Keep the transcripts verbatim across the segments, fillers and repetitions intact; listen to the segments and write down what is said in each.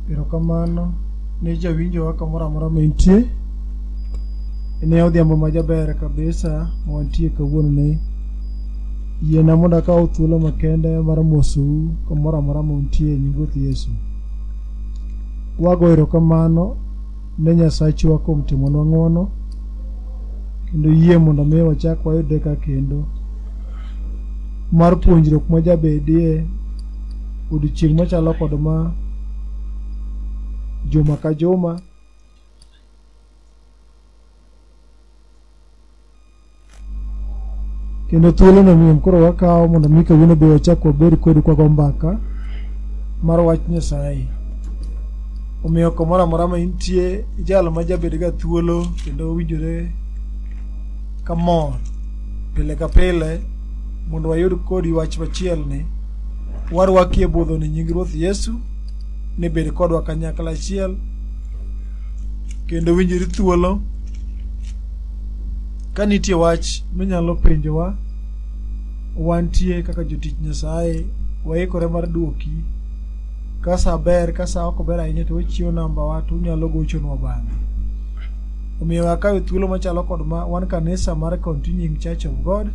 Erokamano ne jawinjo kamoro amora mantie. Ne odhiambo majaber kabisa mwantie kawuono ne. Yiena mondo akaw thuolo makende mar mosou kamoro amora mantie nyinguth Yesu. Wago erokamano ne Nyasachwa kuom timonwa ng'wono kendo yie mondo mi wachak wayude ka kendo mar puonjruok majabedie odiochieng' machalo kod ma juma ka juma kendo thuolo no miem koro wakawo mondo mi kawuono be wachak wabed kodu kwa gombaka mar wach Nyasaye. Omiyo kamoro amora ma intie jalo ma jabed ga thuolo kendo winjore kamor pile ka pile mondo wayud kodi wach machiel ni warwaki e budho ni nying Ruoth Yesu ne bed kodwa kanyakla achiel kendo winjiri thuolo ka nitie wach minyalo penjowa wantie kaka jotich Nyasaye waikore mar duoki ka sa ber ka sa ok ber ahinya to wachiwo namba wa to unyalo gochonwa bang'e. Omiyo akawe thuolo machalo kod ma wan kanisa mar Continuing Church of God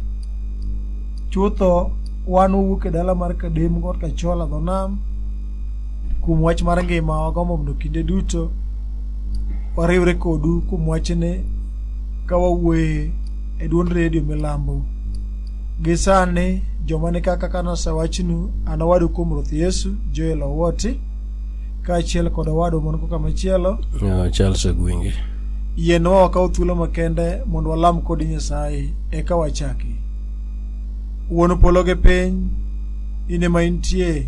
chutho wan wuok e dala mar Kadem God Kachola dho nam kuom wach mar ngima wagombo mondo kinde duto wariwre kodu kuom wachne ka wawuoye e duond redio Milambo. Gi sani joma ni kaka kanasewachnu an owadu kuom Ruoth Yesu Joel Owoti kaachiel kod owadu man koka machielo Charles Agwingi. Yienwa wakaw thuolo makende mondo walam kod Nyasaye eka wachaki. Wuon polo gi piny ine ma intie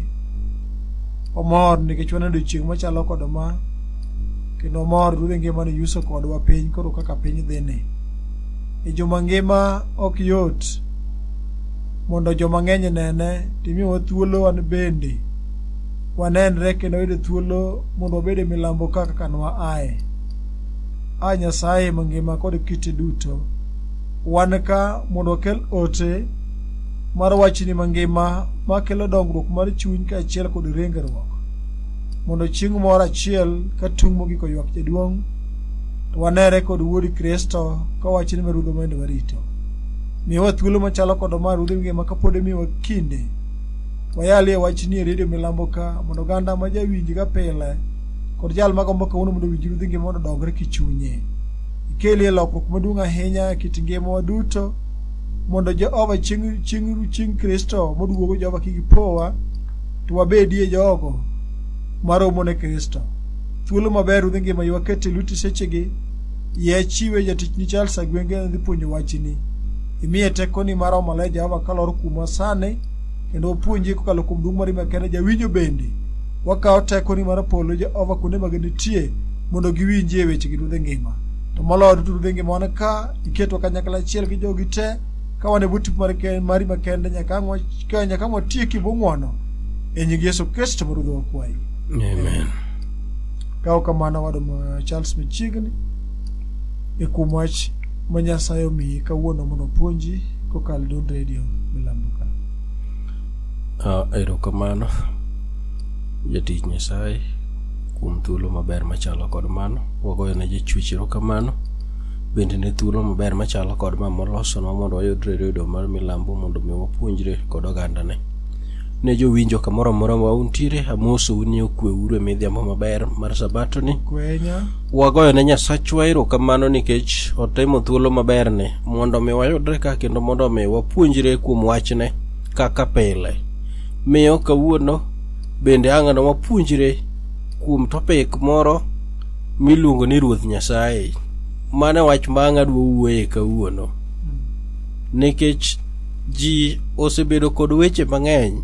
omor nikech wan odiochieng' machalo kod ma kendo omor ruodh ngima ni yuso kodwa piny koro kaka piny dhine. E joma ngima ok yot mondo joma ng'eny nene timiwa thuolo wan bende wanenre kendo wayudo thuolo mondo wabed e Milambo kaka kanwa ae. A Nyasaye mangima kod kite duto wan ka mondo wakel ote mar wachni mangima makelo dongruok mar chuny kaachiel kod ringruok mondo chieng' moro achiel ka tung' mogik oywak jaduong' to wanere kod wuod Kristo ka wachni marudho mende warito. Miwa thuolo machalo kod ma ruodh ngima kapod miwa kinde wayalie wachni e redio Milambo ka mondo oganda ma jawinj ga pile kod jal magombo kawuono mondo winj ruodh ngima mondo dongre kichunye ikelie lokruok maduong' ahinya e kit ngimawa duto mondo Jehova chieng' chieng' chieng' Kristo moduogo Jehova kigipowa to wabedie jogo maromo ne Kristo. Thuolo maber ruodh ngima ywakete luti sechegi ye chiwe jatichni Charles Agwenge dhi puonjo wachni imiye tekoni mar omale Jehova kalor kuma sane kendo opuonji kokalo kuom dung' mari makende jawinjo bende wakawo tekoni mar polo Jehova kuonde mag nitie mondo giwinjie wechegi ruodh ngima. To moloyo duto ruodh ngima wan ka iketwa kanyakla achiel gi jogi te ka wan e but mari makende nyaka nyaka mwatieki bung'wono e nying Yesu Kristo ma ruodhwa kwayi. Amen. Kaw kamano wadu Charles machiegni e kuom wach ma Nyasaye omiyi kawuono mondo puonji kokalo duond redio Milambo ka. Uh, erokamano jatich Nyasaye kuom thuolo maber machalo kod mano. Wagoyo ne jachwech erokamano bende ne thuolo maber machalo kod ma molosonwa mondo wayud redio mar Milambo mondo mi wapuonjre kod oganda ne. Ne jowinjo kamoro amora ma untiere amosou ni okweuru e midhiambo maber mar sabato ni. Kwenya. Wagoyo ne Nyasachwa erokamano nikech otimo thuolo maber ne mondo mi wayudre ka kendo mondo mi wapuonjre kuom wachne kaka pile. Miyo kawuono bende ang'ano wapuonjre kuom topic moro miluongo ni Ruoth Nyasaye. Mane wach ma ang'adwa wuoye kawuono. Nikech ji osebedo kod weche mang'eny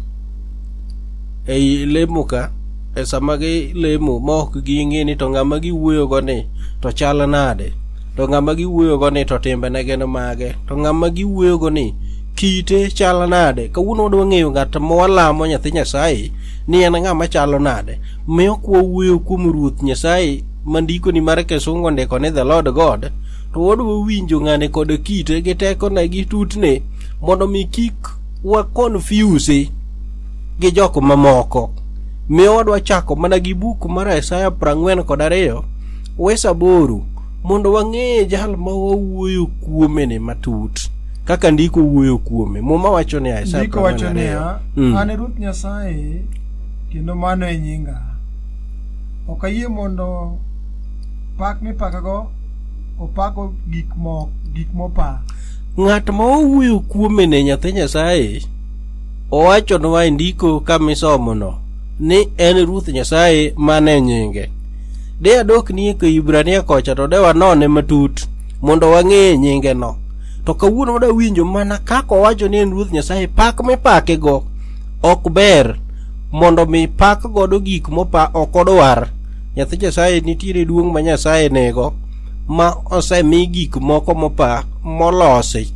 ei lemo ka e sama gi lemo ma ok ging'e ni to ng'ama giwuoyo go ni to chal nade, to ng'ama giwuoyo go ni to timbe ne gin mage, to ng'ama giwuoyo go ni kite chal nade. Kawuono wadwa ng'eyo ng'at mowalamo nyathi Nyasaye ni en ng'ama chalo nade. Miyo kwa wuoyo kuom Ruoth Nyasaye mandiko ni mar Kisungu ndiko ni the Lord God to wadwa winjo ng'ane kod kite gi tekone gi tutne mondo mi kik wa confuse gi jok mamoko miyo wadwa chako mana gi buk mar Isaya prang'wen kod ariyo wesa boru mondo wang'e jal ma wawuoyo kuome ne matut kaka ndiko wuoyo kuome. Muma wacho ni Isaya ndiko wacho ni mm. An Ruoth Nyasaye kendo mano e nyinga. Ok ayie mondo pak mipakago opako gik mo gik mopa. Ng'at ma owuoyo kuome ne nyathi Nyasaye owacho nwa ndiko kamisomo no ni en Ruoth Nyasaye mane nyinge. De adok ni ko Ibrania kocha to de wanone matut mondo wang'e nyinge no. To kawuono wada winjo mana kako wacho ni en Ruoth Nyasaye pak mipake go ok ber mondo mi pak godo gik mopa ok odwar. Nyathi Nyasaye nitiere duong' ma Nyasaye nego ma osemi gik moko mopa molosi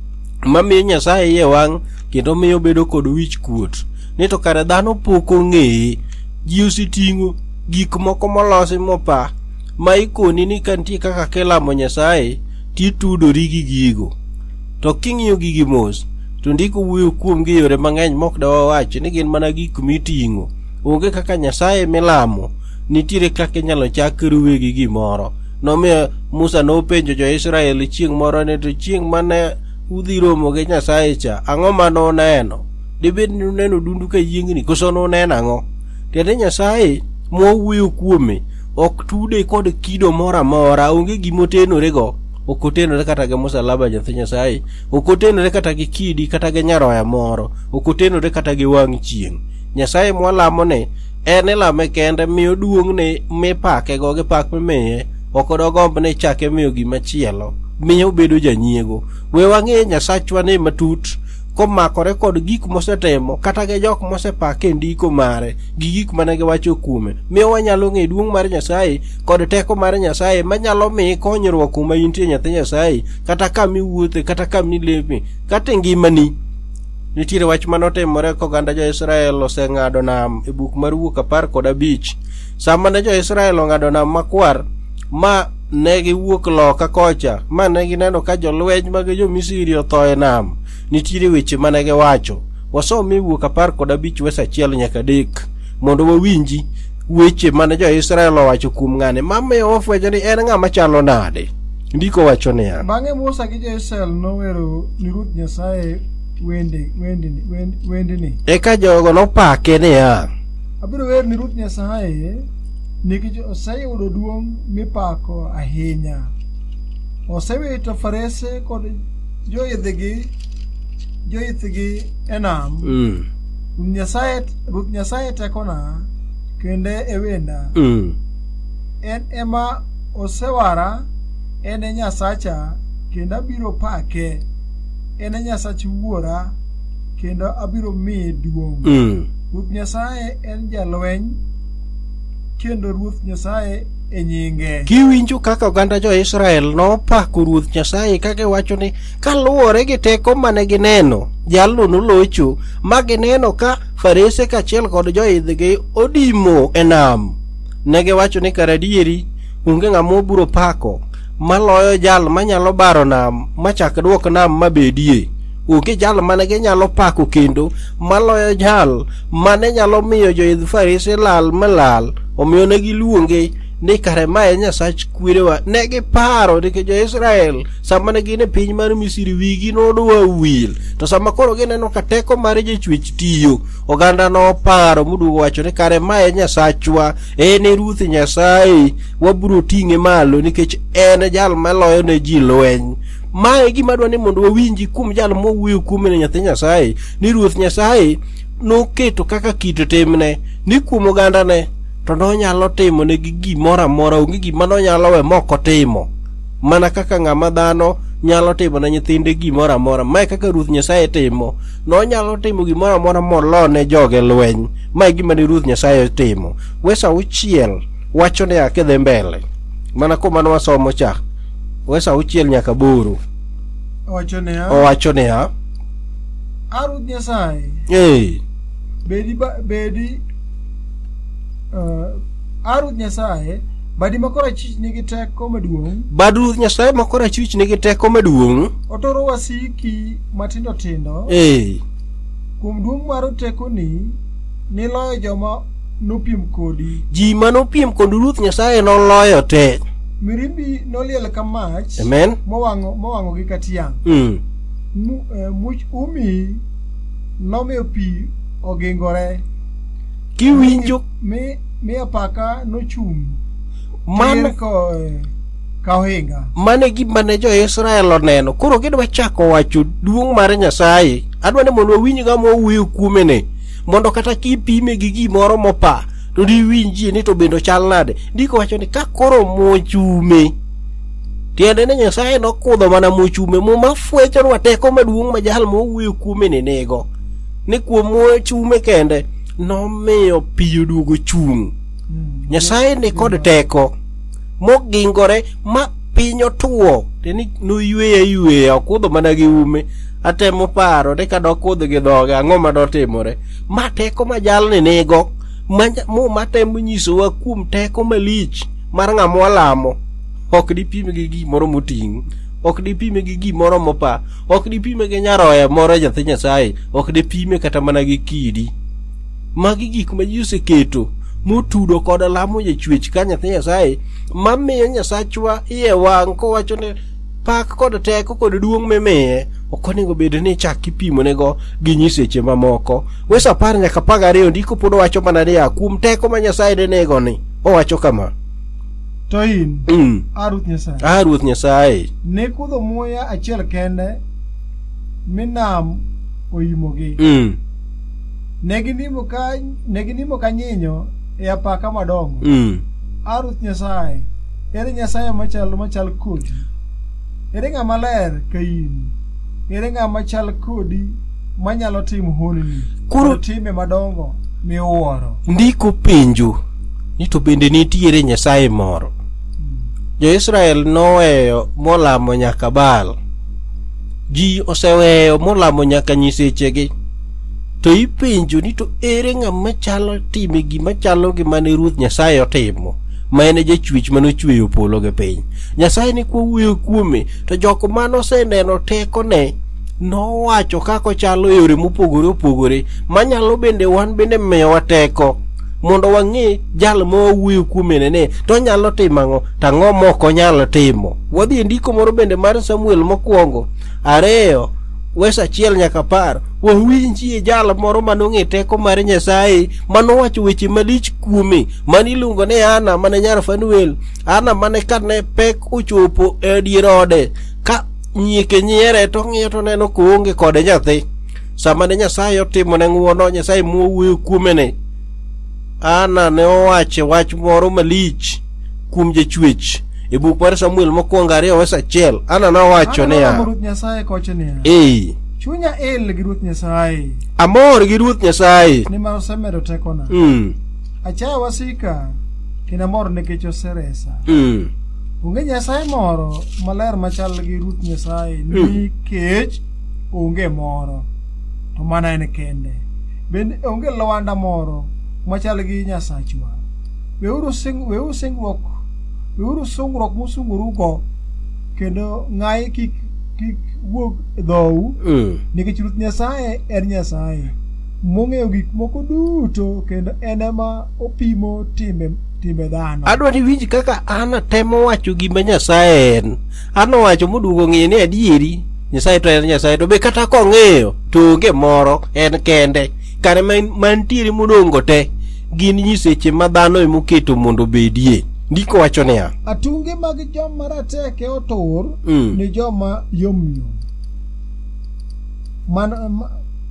mamiyo Nyasaye ye wang' kendo miyo bedo kod wich kuot ni to kare dhano pok ong'eye. Ji ositing'o gik moko molosi mopa ma ikoni ni kantie kaka kilamo Nyasaye titudori gi gigo. To king'iyo gigi mos to ndiko wuoyo kuom gi yore mang'eny mok dawa wach ni gin mana gik miting'o. Onge kaka Nyasaye milamo nitiere kaka inyalo chak ruwe gi gimoro. Nomiyo Musa nopenjo jo-Israel chieng' moro ni to chieng' mane udhi romo gi Nyasaye cha ang'o mane uneno? Dibed ni uneno dundu ka yiengni koso nuneno ang'o? Tiende Nyasaye mwawuoyo kuome ok tude kod kido moro amora. Onge gimotenore go. Ok otenore kata gi msalaba nyathi Nyasaye. Ok otenore kata gi kidi kata gi nyaroya moro. Ok otenore kata gi wang' chieng'. Nyasaye mwalamo ne en ilame kende miyo duong' ne mipake go gi pak mimiye. Ok odogomb ne chake miyo gimachielo miyo bedo janyiego. We wang'e Nyasachwa ni matut komakore kod gik mosetemo kata gi jok mosepake ndiko mare gi gik mane giwacho kuome. Miyo wanyalo ng'e duong' mar Nyasaye kod teko mar Nyasaye manyalo mi konyruok kuma intie nyathi Nyasaye kata kama iwuothe kata kama ileme kata ngimani. Nitiere wach manotimore koganda jo-Israel oseng'ado nam e buk mar Wuok apar kod abich. Sama ne jo-Israel ong'ado nam makwar ma ne giwuok loka kocha ma ne gineno ka jolweny mag jo-Misri otho e nam. Nitiere weche mane giwacho. Wasom Wuok apar kod abich wesa achiel nyaka adek mondo wawinji weche mane jo-Israel owacho kuom ng'ane mamiyo wafwenyo ni en ng'ama chalo nade. Ndiko wacho niya, bang'e Musa gi jo-Israel nowero ni Ruoth Nyasaye wende wende wende ni eka jogo nopake niya, abiro wer ni Ruoth Nyasaye nikech oseyudo duong' mipako ahinya. Osewito farese kod joidhgi joidhgi e nam. Mm. Nyasaye Ruoth Nyasaye tekona kende e wenda. Mm. En ema osewara, en e Nyasacha kendo abiro pake. En e Nyasach wuora kendo abiro miye duong'. Mm. Ruoth Nyasaye en jalweny kendo Ruoth Nyasaye e nyinge. Kiwinjo kaka oganda jo-Israel nopako Ruoth Nyasaye kaka wacho ni kaluwore gi teko mane gineno jalno nolocho ma gineno ka farese kachiel kod joidhgi odimo e nam. Ne giwacho ni karadieri onge ng'ama obiro pako maloyo jal manyalo baro nam machak duok nam mabedie. Onge jal mane ginyalo pako kendo maloyo jal mane nyalo miyo joidh farese lal malal. Omiyo ne giluonge ni kare mae Nyasach kwerewa. Ne giparo nikech jo-Israel sama ne gin e piny mar Misri wigi nodwa wil. To sama koro gineno ka teko mar jachwech tiyo, oganda noparo moduogo wacho ni kare mae Nyasachwa, en e Ruoth Nyasaye, wabiro ting'e malo nikech en jal maloyo ne ji lweny. Mae gima dwa ni mondo wawinji kuom jal mowuoyo kuome ne nyathi Nyasaye ni Ruoth Nyasaye noketo kaka kit timne ni kuom oganda ne to nonyalo timo ne gimoro amora. Onge gima nonyalo we moko timo mana kaka ng'ama dhano nyalo timo ne nyithinde gimoro amora. Mae kaka Ruoth Nyasaye timo, nonyalo timo gimoro amora molo ne joge lweny. Mae gima ni Ruoth Nyasaye timo. Wesa auchiel wacho ni akedhe mbele mana kuma wasomo cha wesa auchiel nyaka boro owacho niya owacho niya Ruoth Nyasaye eh bedi ba, bedi uh, Ruoth Nyasaye badi makora chich nigi teko maduong'. Bad Ruoth Nyasaye makora chich nigi teko maduong'. Otoro wasiki matindo tindo eh kuom duong' mar teko ni niloyo joma nopiem kodi. Ji manopiem kod Ruoth Nyasaye noloyo te. Mirimbi noliel ka mach. Amen. Mowango mowango gi katiang'. Mm. Mu, eh, much umi nomiyo pi ogingore. Kiwinjo mi mi apaka nochung'. man ko ka ohinga. Mane gima ne jo Israel oneno. Koro gidwa chako wacho duong' mar Nyasaye. Adwa ni mondo wawinj ga mowuoyo kuome ne. Mondo kata kipime gi gimoro mopa to diwinji ni to bendo chal nade. Ndiko wacho ni ka koro mochume. Tiende ne Nyasaye nokudho mana mochume mo mafwecho rwa teko maduong' ma jal mowuoyo kuome ne nego. Ni kuom mochume kende nomiyo pi oduogo chung'. Mm. Nyasaye ni kod teko mogingore ma piny otuo teni noyweya yweya okudho mana gi ume. Atemo paro de kadok kudho gi dhoge ang'o ma dotimore. Ma teko ma jalni nego mo matemo nyisowa kuom teko malich mar ng'ama walamo. Ok dipime gi gimoro moting', ok dipime gi gimoro mopa, ok dipime gi nyaroya moro nyathi Nyasaye, ok dipime kata mana gi kidi. Magi gik ma ji oseketo motudo kod lamo jachwech ka nyathi Nyasaye mamiyo Nyasachwa iye wang' kowacho ni pak kod teko kod duong' mimiye ok onego bed ni chak ipimo nego gi nyiseche mamoko. Wes apar nyaka apar ariyo ndiko pod wacho mana ni kuom teko ma Nyasaye de nego ni owacho kama. To in mm. a Ruoth Nyasaye. A Ruoth Nyasaye. Ne kudho muya achiel kende minam oimogi. Mm. Neginimo ka neginimo ka nyinyo e apaka madongo. Mm. A Ruoth Nyasaye. Ere Nyasaye machal machal kodi. Ere ng'ama ler ka in. Ere ng'ama chal kodi manyalo timo honni. Koro time madongo miwuoro. Ndiko penjo ni to bende nitiere Nyasaye moro. Jo Israel noweyo molamo nyaka Baal. Ji oseweyo molamo nyaka nyisechegi. To ipenjo ni to ere ng'ama chalo time gima chalo gi mane Ruoth Nyasaye otimo. Ma ene jachwech manochweyo polo gi piny. Nyasaye ni kuwuoyo kuome to jok manoseneno teko ne nowacho kako chalo yore mopogore opogore manyalo bende wan bende miyowa teko mondo wang'e jal mowuoyo kuome ne to nyalo timo ang'o tang'o moko nyalo timo. Wadhi ndiko moro bende mar Samuel mokwongo ariyo wes achiel nyaka apar wawinjie jal moro manong'e teko mar Nyasaye manowacho weche malich kuome maniluongo ni Ana mane nyar Fanuel. Ana mane kane pek ochopo e dier ode ka nyieke nyiere to ng'iyo to neno koonge kode nyathi. Sama ne Nyasaye otimo ne ng'uono Nyasaye mowuoyo kuome ne Ana ne owacho wach moro malich kuom jachwech e buk mar Samuel mokwongo ariyo wes achiel. Ana nowacho niya, Ruoth Nyasaye koche niya, eh chunya el gi Ruoth Nyasaye, amor gi Ruoth Nyasaye nimar osemedo tekona. mm. Achaya wasika kendo amor nikech oseresa. mm. Onge Nyasaye moro maler machal gi Ruoth Nyasaye nikech onge moro to mana en kende. Bende onge lwanda moro machal gi Nyasachwa. Weuru sing weuru singruok weuru sungruok musungurugo kendo ng'ayi kik kik wuog dhou mm. nikech Ruoth Nyasaye en Nyasaye mong'eyo gik moko duto kendo en ema opimo timbe timbe dhano. Adwa ni winj kaka Ana temo wacho gima Nyasaye en. Ana wacho moduogo ng'e ni adieri Nyasaye to en Nyasaye to be kata kong'eyo to onge moro en kende. Kare mantiere modongo te gin nyiseche ma dhano emoketo mondo bedie. Ndiko wacho niya, atunge mag joma rateke otur mm. ni joma yomyom. Man ma,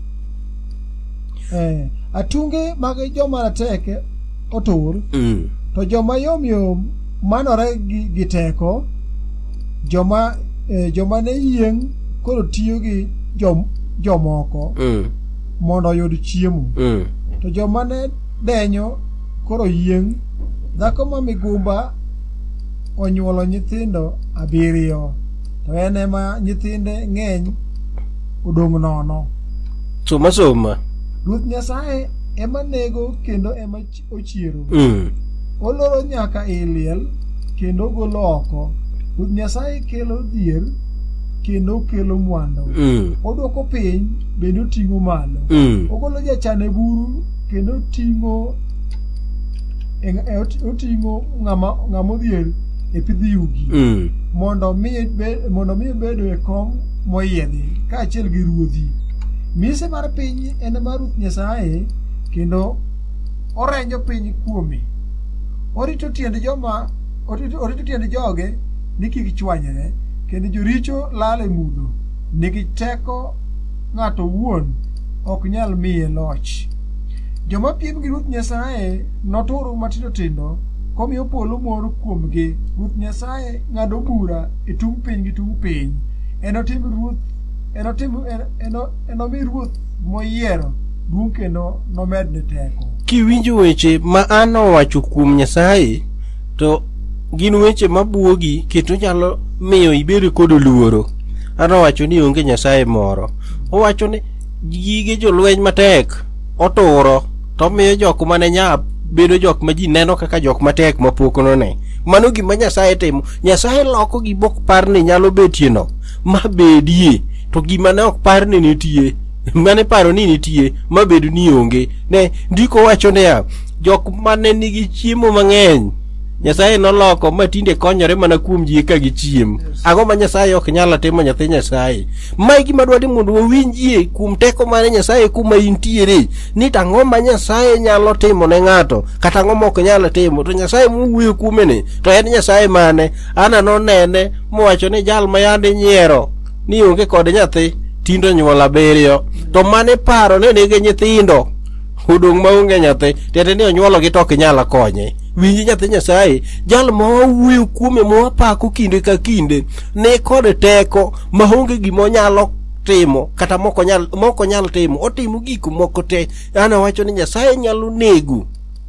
eh atunge mag joma rateke otur mm. to joma yomyom manore gi, gi teko joma eh, joma ne yieng koro tiyo gi jom jomoko mm. mondo oyud chiemo mm. to joma ne denyo koro yieng. Dhako ma migumba onyuolo nyithindo abiriyo to en ema nyithinde ng'eny odong' nono. Soma soma. Ruoth Nyasaye ema nego kendo ema ochiero. mm. Oloro nyaka iliel kendo golo oko. Ruoth Nyasaye kelo dhier kendo kelo mwandu. mm. Odwoko piny bende oting'o malo. mm. Ogolo jachane buru kendo ting'o oting'o ng'ama ng'ama odhier e pidh yugi mm. mondo mi mondo mi bedo e kom moyiedhi kaachiel gi ruodhi. Mise mar piny en mar Ruoth Nyasaye kendo orenjo piny kuome. Orito tiend joma orito tiend joge ni kik chwanyre, kendo joricho lal e mudho nigi teko ng'ato wuon ok nyal miye loch. Joma piem gi Ruoth Nyasaye noturo matindo tindo komiyo polo moro kuomgi. Ruoth Nyasaye ng'ado bura e tung piny gi tung piny. Enotim ruoth enotim enomi ruoth moyiero duong' kendo nomedne teko. Kiwinjo weche ma an owacho kuom Nyasaye to gin weche mabuogi kendo nyalo miyo ibed kod luoro. An owacho ni onge Nyasaye moro. Owacho ni gige jolweny matek oturo to miyo jok mane nyap bedo jok ma ji neno kaka jok matek mapok none. Mano gima Nyasaye timo. Nyasaye loko gibok par ni nyalo betie no ma bedie, to gima ne ok par ni nitie mane paro ni nitie ma bedo ni onge. Ne ndiko wacho ne jok mane nigi chiemo mang'eny Nyasaye noloko ma tinde konyore mana kuom ji ka gichiem. Ang'o ma Nyasaye ok nyalo timo nyathi Nyasaye? Mae gima dwaro mondo wawinjie kuom teko mar Nyasaye kuma intiere, ni tang'o ma Nyasaye nyalo timo ne ng'ato kata ang'o ma ok nyalo timo. To Nyasaye mowuoyo kuome ni to en Nyasaye mane? Ana nonene mowacho ni jal ma yande nyiero ni onge kod nyathi tindo nyuol abiriyo, to mane paro ne nigi nyithindo odong' maonge nyathi tete ni onyuologi to ok nyalo konye. Winji nyathi Nyasaye, jal ma wawuoyo kuome mawapako kinde ka kinde ne kod teko maonge gima onyalo timo kata moko nyal moko nyalo timo. Otimo gik moko te. Ana wacho ni Nyasaye nyalo nego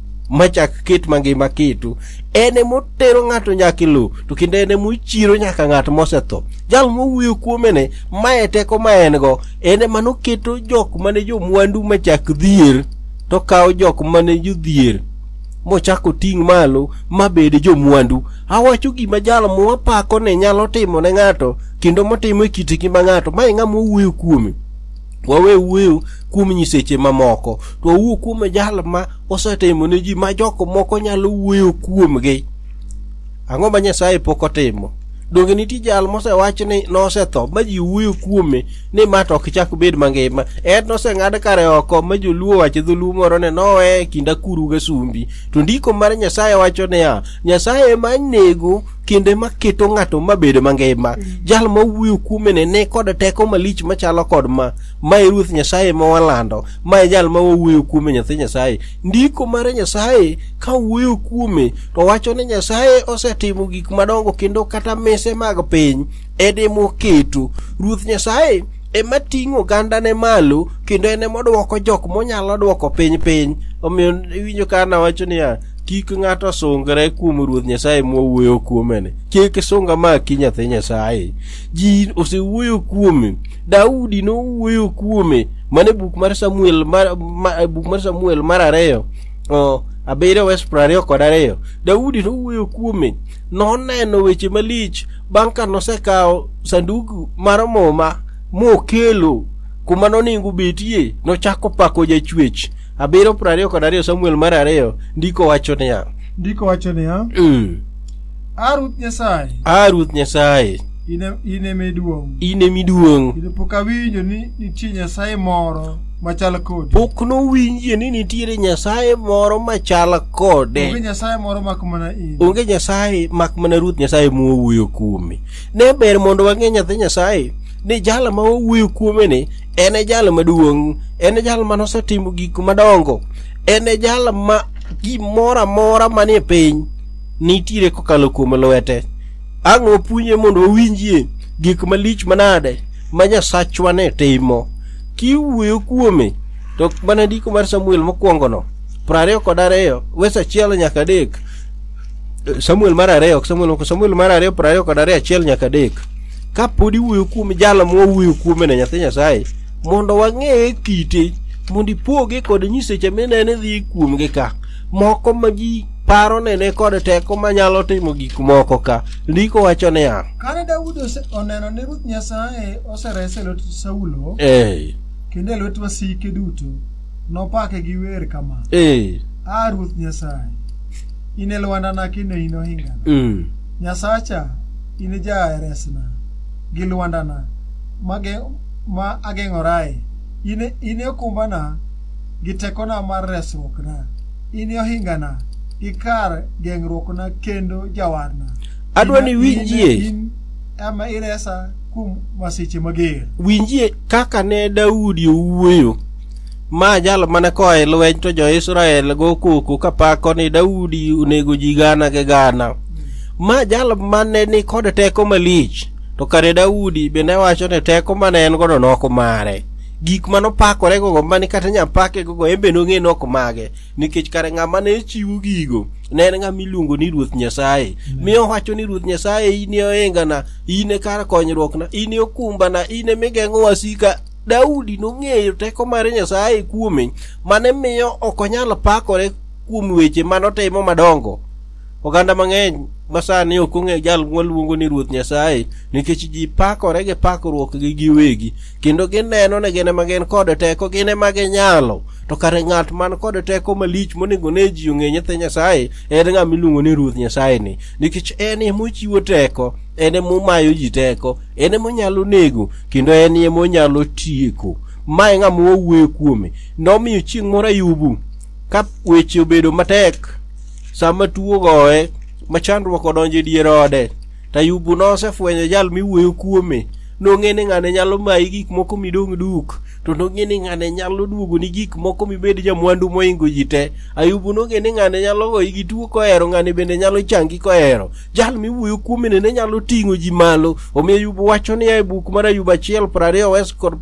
machak ket mangima ketu. Ene motero ng'ato nyaka lo, to kinde ene mochiro nyaka ng'at mosetho. Jal mowuoyo kuome ne mae teko ma en go, ene mano keto jok mane jo mwandu machak dhier to kawo jok mane jodhier mochako ting' malo mabede jo mwandu. Awacho gima jal mwapako ne nyalo timo ne ng'ato kendo motimo e kit ngima ng'ato. Mae ng'ama wuoyo kuome. Wawe wuoyo kuom nyiseche mamoko, to wuo kuom jal ma osetimo ne ji ma jok moko nyalo wuoyo kuomgi. Ang'o ma Nyasaye pok otimo? Donge nitie jal mosewach ni nosetho ma ji wuoyo kuome ni ma to ok chak bed mangima. En noseng'ad kare oko ma joluo wach dholuo moro ne nowe kinda kuru ga sumbi. To ndiko mar Nyasaye wacho niya, Nyasaye ema nego kinde maketo ng'ato mabed mangima. Jal ma wuoyo kuome ne ne kod teko malich machalo kod ma ma e Ruoth Nyasaye ma walando. Ma e jal ma wuoyo kuome nyathi Nyasaye. Ndiko mar Nyasaye ka wuoyo kuome to wacho ni Nyasaye osetimo gik madongo kendo kata mise mag piny ede moketo. Ruoth Nyasaye ema ting'o oganda ne malo kendo ene modwoko jok monyalo dwoko piny piny. Omiyo iwinjo kana wacho niya, kik ng'ato sungre kuom Ruoth Nyasaye mwawuoyo kuome ne. Kik sunga maki nyathi Nyasaye. Ji osewuoyo kuome. Daudi nowuoyo kuome. Mane buk mar Samuel mar ma, buk mar Samuel mar ariyo o abiriyo wes prariyo kod ariyo. Daudi nowuoyo kuome. Noneno weche malich bang' ka nosekawo sanduku mar muma mokelo kuma noningo betie, nochako pako jachwech. Abiriyo prariyo kod ariyo Samuel mar ariyo ndiko wacho niya. Ndiko wacho niya. Mm. A Ruoth Nyasaye. A Ruoth Nyasaye. Ine ine miduong'. Ine miduong'. Ine pok awinjo ni nitie Nyasaye moro machal kode. Pok nowinjie ni nitiere Nyasaye moro machal kode. Onge Nyasaye moro mak mana in. Onge Nyasaye mak mana Ruoth Nyasaye mwawuoyo kuome. Ne ber mondo wang'e nyathi Nyasaye ni jal ma wawuoyo kuome ni en e jal maduong', en e jal ma nosetimo gik madongo, en e jal ma gimoro amora manie piny nitiere kokalo kuom lwete. Ang'o punye mondo wawinjie gik malich manade ma Nyasachwa ne timo. Kiwuoyo kuome to mana ndiko mar Samuel mokwongo no prariyo kod ariyo wes achiel nyaka adek. Samuel mar ariyo Samuel Samuel mar ariyo prariyo kod ariyo achiel nyaka adek. Ka podi wuoyo kuom jal mwawuoyo kuome ne nyathi Nyasaye mondo wang'e kite, mondo ipoge kod nyiseche minene dhi kuomgi ka. Moko ma ji paro nene kod teko manyalo timo gik moko ka. Ndiko wacho niya, kane Daudi oneno ni Ruoth Nyasaye oserese lwet Saulo, eh, kendo lwet wasike duto, nopake gi wer kama. Eh. A Ruoth Nyasaye, ine lwandana kendo ino hingana. Mm. Nyasacha ine ja resna gi lwandana mage ma ageng'orae. Ine ine kumbana gi tekona mar resruokna. Ine ohingana gi kar geng'ruokna kendo jawarna. Adwa ni winjie ama iresa kum masiche mager. Winjie kaka ne Daudi owuoyo ma jal mane koe lweny to jo Israel go koko kapako ni Daudi onego ji gana ge gana. Ma jal mane ni kod teko malich to kare Daudi bende wacho ne teko mane en godo noko mare. Gik mano pakore gogo mani kata nyapake gogo embe nong'e nok mage nikech kare ng'ama ne chiwo gigo ne en ng'ama iluongo ni Ruoth Nyasaye. Miyo wacho ni Ruoth Nyasaye ine ohingana, ine kar konyruokna, ine okumbana, ine migeng'o wasika. Daudi nong'eyo teko mar Nyasaye kuome mane miyo ok onyal pakore kuom weche manotimo madongo. Oganda mang'eny masani ok ong'e jal mwaluongo ni Ruoth Nyasaye nikech ji pakore gi pakruok gi giwegi kendo gineno ne gine magen kod teko gine mage nyalo. To kare ng'at man kod teko malich monego ne ji ong'e nyathi Nyasaye en ng'ama iluongo ni Ruoth Nyasaye ni, nikech en ema ochiwo teko, en ema omayo ji teko, en ema onyalo nego kendo en ema onyalo tieko. Mae ng'ama wawuoyo kuome. Nomiyo chieng' moro Ayubu ka weche obedo matek, sama tuo goe machandruok odonjo e dier ode, to Ayubu nosefwenyo jal miwuoyo kuome. Nong'e ni ng'ane nyalo mayi gik moko midong' duk, to nong'e ni ng'ane nyalo duogo ni gik moko mibed jamwandu moingo ji te. Ayubu nong'e ni ng'ane nyalo goyi gi tuo kohero, ng'ane bende nyalo changi kohero. Jal miwuoyo kuome ne nyalo ting'o ji malo. Omiyo Ayubu wacho ni e buk mar Ayubu achiel prariyo wes kod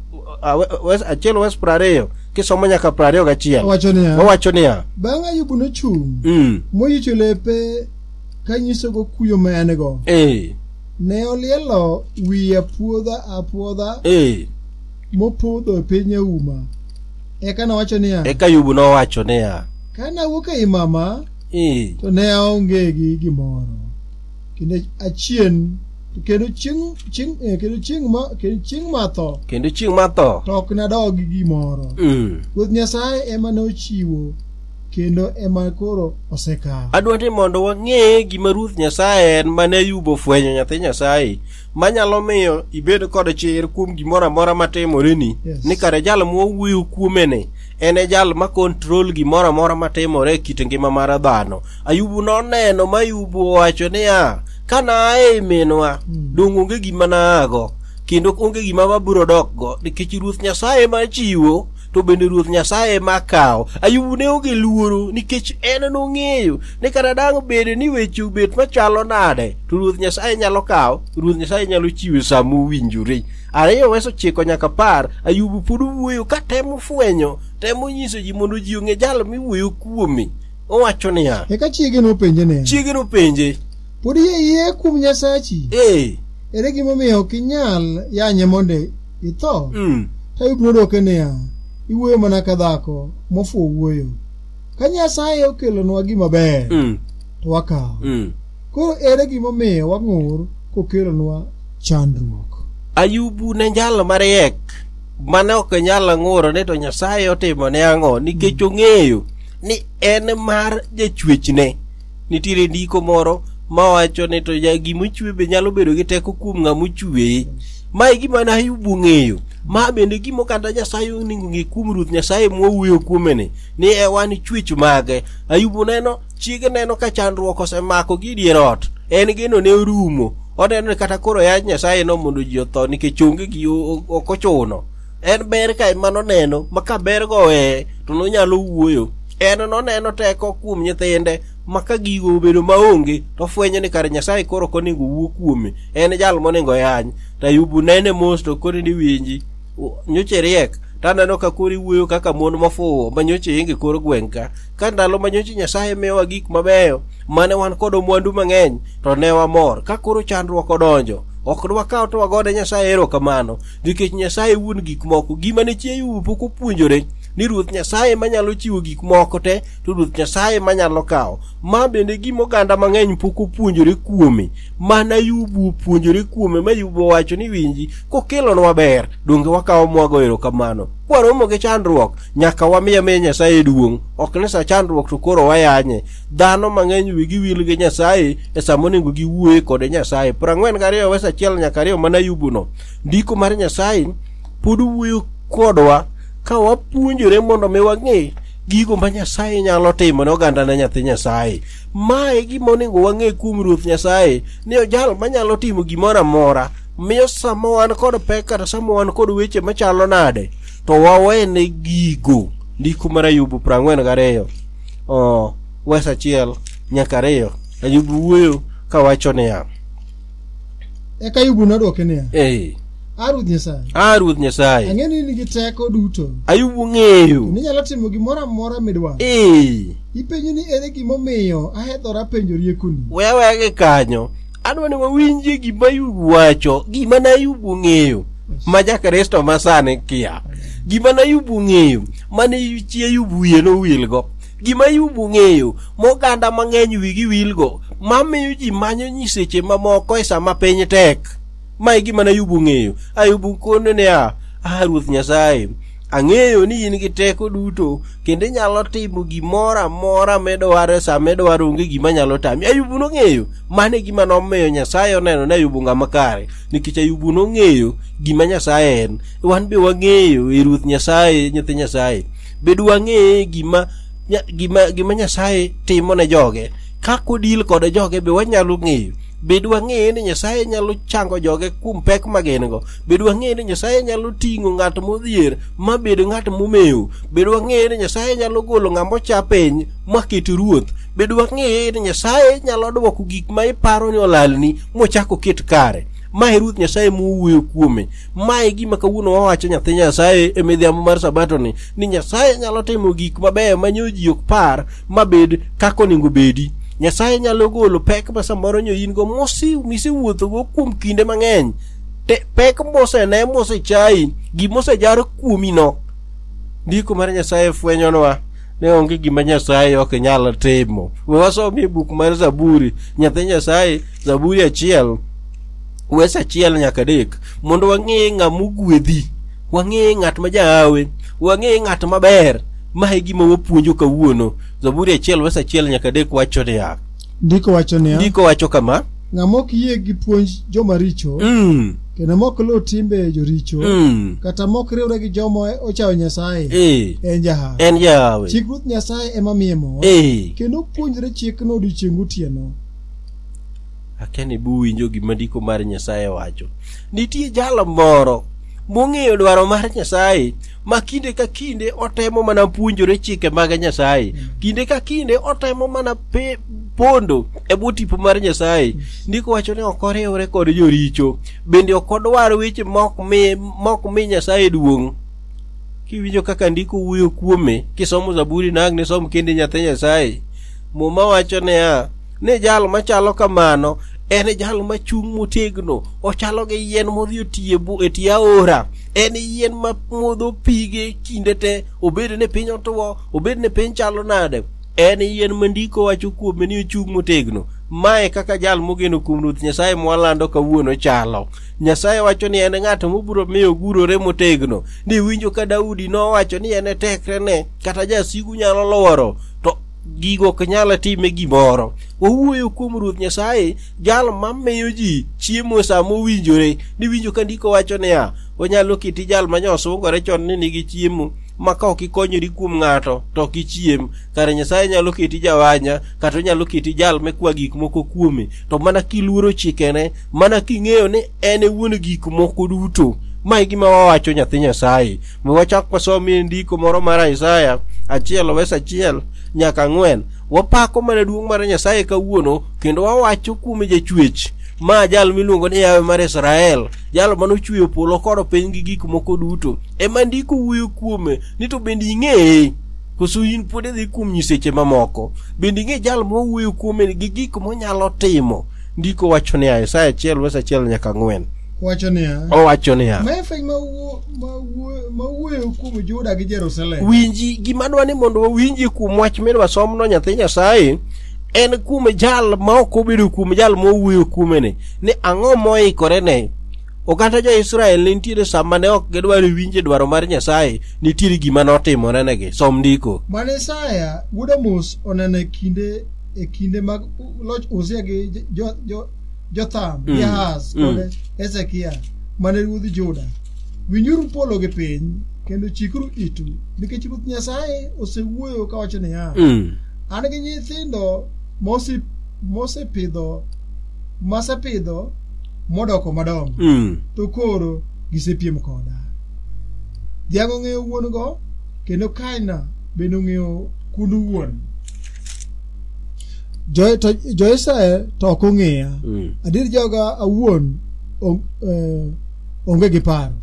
wes achiel wes prariyo kisomo nyaka prariyo gachiel owacho niya, bang' Ayubu nochung' mm. moyicho lepe kanyiso go kuyo ma en go. Eh. Ne olielo wiye apuodha apuodha eh. mopodho e piny uma. Eka nowacho niya, eka Ayubu nowacho niya, kana wuok ei mama eh. to ne aonge gi gimoro kendo achien kendo chieng' chieng' kendo chieng' ma kendo chieng' matho kendo chieng' matho to ok nadog gi gimoro. mm. Ruoth Nyasaye ema nochiwo kendo ema koro osekawo. Adwa ni mondo wang'e gima Ruoth Nyasaye en mane Ayubu ofwenyo nyathi Nyasaye manyalo miyo ibed kod chir kuom gimoro amora matimoreni. Yes. Ni kare jal mwawuoyo kuomene en e jal ma control gimoro amora matimore e kit ngima mar dhano. Ayubu noneno ma Ayubu owacho niya, kana ae minwa hmm. dong' onge gima naago kendo onge gima mabiro dokgo nikech Ruoth Nyasaye ma chiwo to bende Ruoth Nyasaye ma kawo. Ayubu ne onge luoro nikech en nong'eyo ni kata dang' bede ni weche obet machalo nade to Ruoth Nyasaye nyalo kawo, Ruoth Nyasaye nyalo chiwe sa mowinjore. Ariyo wes ochiko nyaka par, Ayubu pod wuoyo ka temo fwenyo, temo nyiso ji mondo ji ong'e jal miwuoyo kuome. Owacho niya, eka chiege nopenje ne chiege nopenje, pod yie kuom Nyasachi? Eh. Ere gimomiyo ok inyal yanye mondo itho? Mm. Ayubu nodwoke niya, iwuoyo mana ka dhako mofuwo wuoyo. Ka Nyasaye okelonwa gima ber mm. to wakawo. Mm. Koro ere gimomiyo wang'ur kokelonwa chandruok? Ayubu ne jal mariek mane ok nyalo ng'uro ni to Nyasaye otimo ne ang'o nikech ong'eyo ni en mar jachwechne. Nitiere ndiko moro mawacho ni to ja gimochwe be nyalo bedo gi teko kuom ng'ama ochweye. Mae gima ne Ayubu ng'eyo. Ma bende gimo kata Nyasaye onego ng'e kuom Ruoth Nyasaye mwawuoyo kuomene ni e wan chwech mage. Ayubu neno chiege neno ka chandruok osemako gi dier ot, en geno ne orumo. Oneno ni kata koro yach Nyasaye no mondo ji otho nikech onge gi ok ochuno. En ber ka mano neno maka ber go weye to nonyalo wuoyo. En noneno teko kuom nyithinde maka gigo obedo maonge to fwenyo ni kare Nyasaye koro konego wuo kuome. En jal monego yany. To Ayubu nene mos to koro ni winji nyoche riek. Taneno ka kori wuoyo kaka mon mafuwo manyoche inge koro gweng' ka. Ka ndalo manyoche Nyasaye miyowa gik mabeyo mane wan kod mwandu mang'eny to ne wamor. Ka koro chandruok odonjo ok dwa kawo to wagode Nyasaye erokamano nikech Nyasaye wuon gik moko. Gima ne chi Ayubu pok opuonjore ni Ruoth Nyasaye manyalo chiwo gik moko te, to Ruoth Nyasaye manyalo kawo. Ma bende gima oganda mang'eny pok opuonjore kuome, mana Ayubu opuonjore kuome, ma Ayubu wacho ni winji kokelonwa ber, donge wakawo mwago erokamano. Kwaromo gi chandruok nyaka wamiya miya Nyasaye duong', ok ni sa chandruok to koro wayanye. Dhano mang'eny wigi wil gi Nyasaye e sama onego giwuoye kod Nyasaye. Prang'wen gariyo wes achiel nyaka ariyo mana Ayubu no. Ndiko mar Nyasaye pod wuoyo kodwa ka wapuonjore mondo mi wang'e gigo ma Nyasaye nyalo timo ne oganda ne nyathi Nyasaye. Mae gima onego wang'e kuom Ruoth Nyasaye ni ojal manyalo timo gimoro amora, miyo sama wan kod pek kata sama wan kod weche machalo nade to wawene gigo. Ndiko mar Ayubu prang'wen gariyo oh, wes achiel nyaka ariyo. Ayubu wuoyo kawacho niya, eka Ayubu nodwoke niya, eh a Ruoth Nyasaye, a Ruoth Nyasaye, ang'e ni nigi teko duto. Ayubu ng'eyo ni nyalo timo gimoro amora midwaro. eh Ipenjo ni ere gimomiyo ahedhora penjo riekoni. weya weya gi kanyo, adwa ni wawinje gima Ayubu wacho, gima na Ayubu ng'eyo ma jakristo masani kia, gima na Ayubu ng'eyo mane chi Ayubu wiye no wilgo, gima Ayubu ng'eyo moganda mang'eny wigi wilgo, mamiyo ji manyo nyiseche mamoko e sama piny tek. Ma e gima na Ayubu ng'eyo. Ayubu kono ne a ah Ruoth Nyasaye, ang'eyo ni in gi teko duto kendo nyalo timo gimoro amora medwaro e sama medwaro, onge gima nyalo tami. Ayubu nong'eyo, mano e gima nomiyo Nyasaye oneno ne Ayubu ng'ama kare, nikech Ayubu nong'eyo gima Nyasaye en. Wan be wang'eyo e Ruoth Nyasaye, nyathi Nyasaye, bedo wang'eyo gima gima gima Nyasaye timo ne joge, kako deal kod joge be wanyalo ng'eyo. Bedo wang'eyo ni Nyasaye nyalo chango joge kuom pek ma gin go. Bedo wang'eyo ni Nyasaye nyalo ting'o ng'at modhier ma bedo ng'at momew. Bedo wang'eyo ni Nyasaye nyalo golo ng'ama ocha piny ma ket ruoth. Bedo wang'eyo ni Nyasaye nyalo dwoko gik ma iparo ni olalni mochako ket kare. Ma e Ruoth Nyasaye mowuoyo kuome. Ma e gima kawuono wawacho nyathi Nyasaye e midhiambo mar Sabato ni, ni Nyasaye nyalo timo gik mabeyo manyo ji ok par mabed kako onego bedi. Nyasaye nyalo golo pek ma samoro nyo in go mosi misewuotho go kuom kinde mang'eny. Te pek mose ne mose chai, gimose jar kuomi no. Ndiko mar Nyasaye fwenyonwa ne onge gima Nyasaye ok nyalo timo. We wasomi buk mar Zaburi, nyathi Nyasaye, Zaburi achiel wes achiel nyaka adek, mondo wang'e ng'ama ogwedhi, wang'e ng'at ma jahawe, wang'e ng'at maber. Ma e gima wapuonjo kawuono. Zaburi achiel wes achiel nyaka adek wacho niya, ndiko wacho niya, ndiko wacho kama, ng'ama ok yie gi puonj joma richo, mm. kendo mok luw timbe joricho, mm. kata mok riwre gi joma ochayo Nyasaye, eh. en jahawi. En jahawi. Chik Ruoth Nyasaye ema miye mor, eh. kendo puonjre chikno odiechieng' gotieno. Akene buwinjo gima ndiko mar Nyasaye wacho. Nitie jalo moro mong'eyo dwaro mar Nyasaye, ma kinde ka kinde otemo mana puonjore chike mag Nyasaye, kinde ka kinde otemo mana pe pondo e bwo tipo mar Nyasaye. Ndiko wacho ni ok oriwre kod joricho, bende ok odwar weche mok mi mok mi Nyasaye duong'. Kiwinjo kaka ndiko wuoyo kuome, kisomo Zaburi nang ne som kinde nyathi Nyasaye, muma wacho ne ne jalo machalo kamano en jalo machung' motegno, ochalo gi yien modhi otie bu etie aora. En yien ma modho pige kinde te, obed ne piny otwo, obed ne piny chalo nade, en yien mandiko wacho kuome ni ochung' motegno. Mae kaka jal mogeno kuom Ruoth Nyasaye mwalando kawuono chalo. Nyasaye wacho ni en ng'at mobiro miyo gurore motegno. Ni winjo ka Daudi nowacho ni en tekre ne kata jasigu nyalo lworo, to gigo ok nyalo time gimoro. Owuoyo kuom Ruoth Nyasaye, jal mamiyo ji chiemo sa mowinjore. Ni winjo ka ndiko wacho niya, onyalo kiti jal manyosungore chon ni nigi chiemo, ma ka ok ikonyori kuom ng'ato to ok ichiem. Kare Nyasaye nyalo kiti jawanya, kata onyalo kiti jal mekwa gik moko kuome, to mana kiluoro chikene, mana king'eyo ni en e wuon gik moko duto. Ma e gima wawacho nyathi Nyasaye. Mi wachak wasomi ndiko moro mar Isaya achiel wes achiel nyaka ang'wen. Wapako mana duong' mar Nyasaye kawuono, kendo wawacho kuome jachwech, ma jal miluongo ni Yawe mar Israel, jal manochweyo polo kod piny gi gik moko duto. Ema ndiko wuoyo kuome, ni to bende ing'eye koso in pod idhi kuom nyiseche mamoko. Bende ing'e jal mowuoyo kuome gi gik monyalo timo. Ndiko wacho ni Isaya achiel wes achiel nyaka ang'wen. wacho niya owacho niya mefeny ma wuoyo kuom Juda gi Jerusalem. Winji gima dwa ni mondo wawinji kuom wach midwa somno nyathi Nyasaye en kuom jal ma ok obedo kuom jal mowuoyo kuomene ni ang'o moikore ne oganda jo Israel ne nitiere sama ne ok gidwaro winje dwaro mar Nyasaye nitiere gima notimore negi. Som ndiko mane Isaya wuod Amos oneno e kinde e kinde mag loch Uzia gi jo, jo, Jotham gi Ahaz kod Hezekia mane ruodh Juda. Winjuru polo gi piny kendo chikuru itu nikech Ruoth Nyasaye osewuoyo kawacho niya mm. an gi nyithindo mosi mosepidho masepidho modoko madongo mm. to koro gisepiem koda. Dhiang' ong'eyo wuon go kendo kaina bende ong'eyo kund wuon. Jo to jo Israel to ok ong'eya mm. adir joga awuon eh, onge gi paro.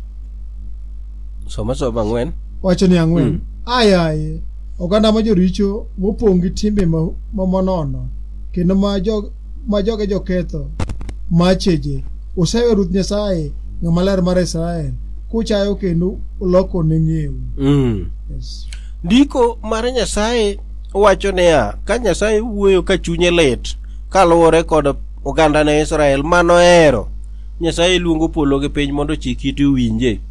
Soma soma ang'wen wacho ni ang'wen mm. ayaye oganda ma joricho mopong' gi timbe ma, ma monono kendo ma jog ma joge joketho macheje osewe Ruoth Nyasaye ng'ama ler mar Israel kuchayo kendo oloko ne ng'eyo. mm. yes. Ndiko mar Nyasaye wacho niya ka Nyasaye wuoyo ka chunye lit kaluwore kod oganda ne Israel manohero, Nyasaye luongo polo gi piny mondo chik ite winje.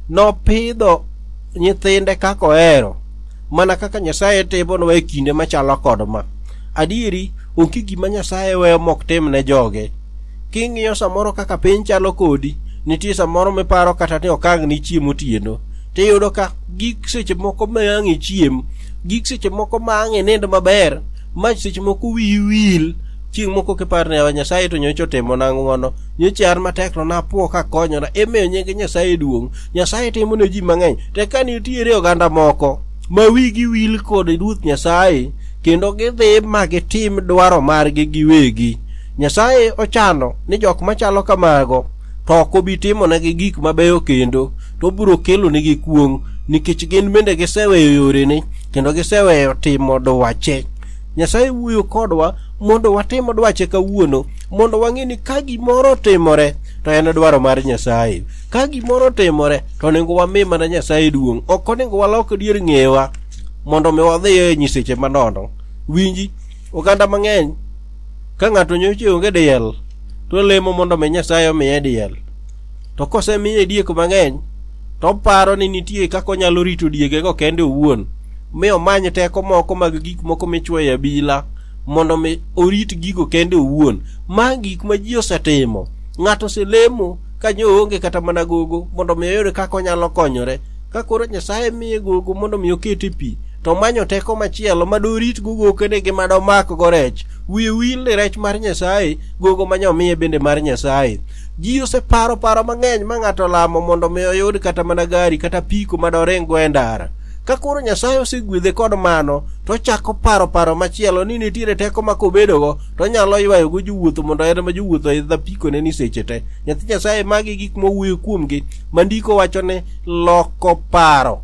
Nopidho nyithinde kaka ohero mana kaka Nyasaye timonwa e kinde machalo kod ma. Adieri onge gima Nyasaye weyo mok tim ne joge. King'iyo samoro kaka piny chalo kodi, nitie samoro miparo kata ni okang' ni chiemo otieno, tiyudo ka gik seche moko maang'e chiem, gik seche moko maang'e nind maber, mach seche moko wiyi wil, chieng' moko kiparo ni Nyasaye to nyocha otimo nang'wono, nyocha an matek to napuo ka konyora, emiyo nying Nyasaye duong'. Nyasaye timo ne ji mang'eny. Tek ka nitiere oganda moko ma wigi wil kod Ruoth Nyasaye kendo gidhi ma gitim dwaro margi giwegi, Nyasaye ochano ni jok machalo kamago to ok obi timo negi gik mabeyo kendo to biro kelo negi kuong' nikech gin bende giseweyo yorene kendo giseweyo timo dwache. Nyasaye wuoyo kodwa mondo watimo dwache kawuono, mondo wang'e ni ka gimoro timore to en dwaro mar Nyasaye. Ka gimoro timore to onego wami mana Nyasaye duong', ok onego walok dier ng'ewa mondo mi wadhi e nyiseche manono. Winji oganda mang'eny ka ng'ato nyocha onge diel to lemo mondo mi Nyasaye omiye diel, to kosemiye diek mang'eny to paro ni nitie kaka onyalo rito diegego kende owuon, mi omany teko moko mag gik moko michwoyo abila mondo mi orit gigo kende owuon. Ma gik ma ji osetimo, ng'ato oselemo ka nyo onge kata mana gogo mondo mi oyud kaka onyalo konyore. Ka koro Nyasaye miye gogo mondo mi okete pi, to manyo teko machielo madorit gogo kende gi madomak go rech, wiye wil ni rech mar Nyasaye, gogo manyo miye bende mar Nyasaye. Ji oseparo paro mang'eny ma ng'ato lamo mondo mi oyud kata mana gari kata piko madoring go e ndara. Ka koro Nyasaye osegwedhe kod mano, to chako paro paro machielo ni nitiere teko ma kobedogo to nyalo ywayo go jowuotho mondo en ma jowuotho idha piko ne ni seche te. Nyathi Nyasaye magi gik mowuoyo kuomgi mandiko wacho ne loko paro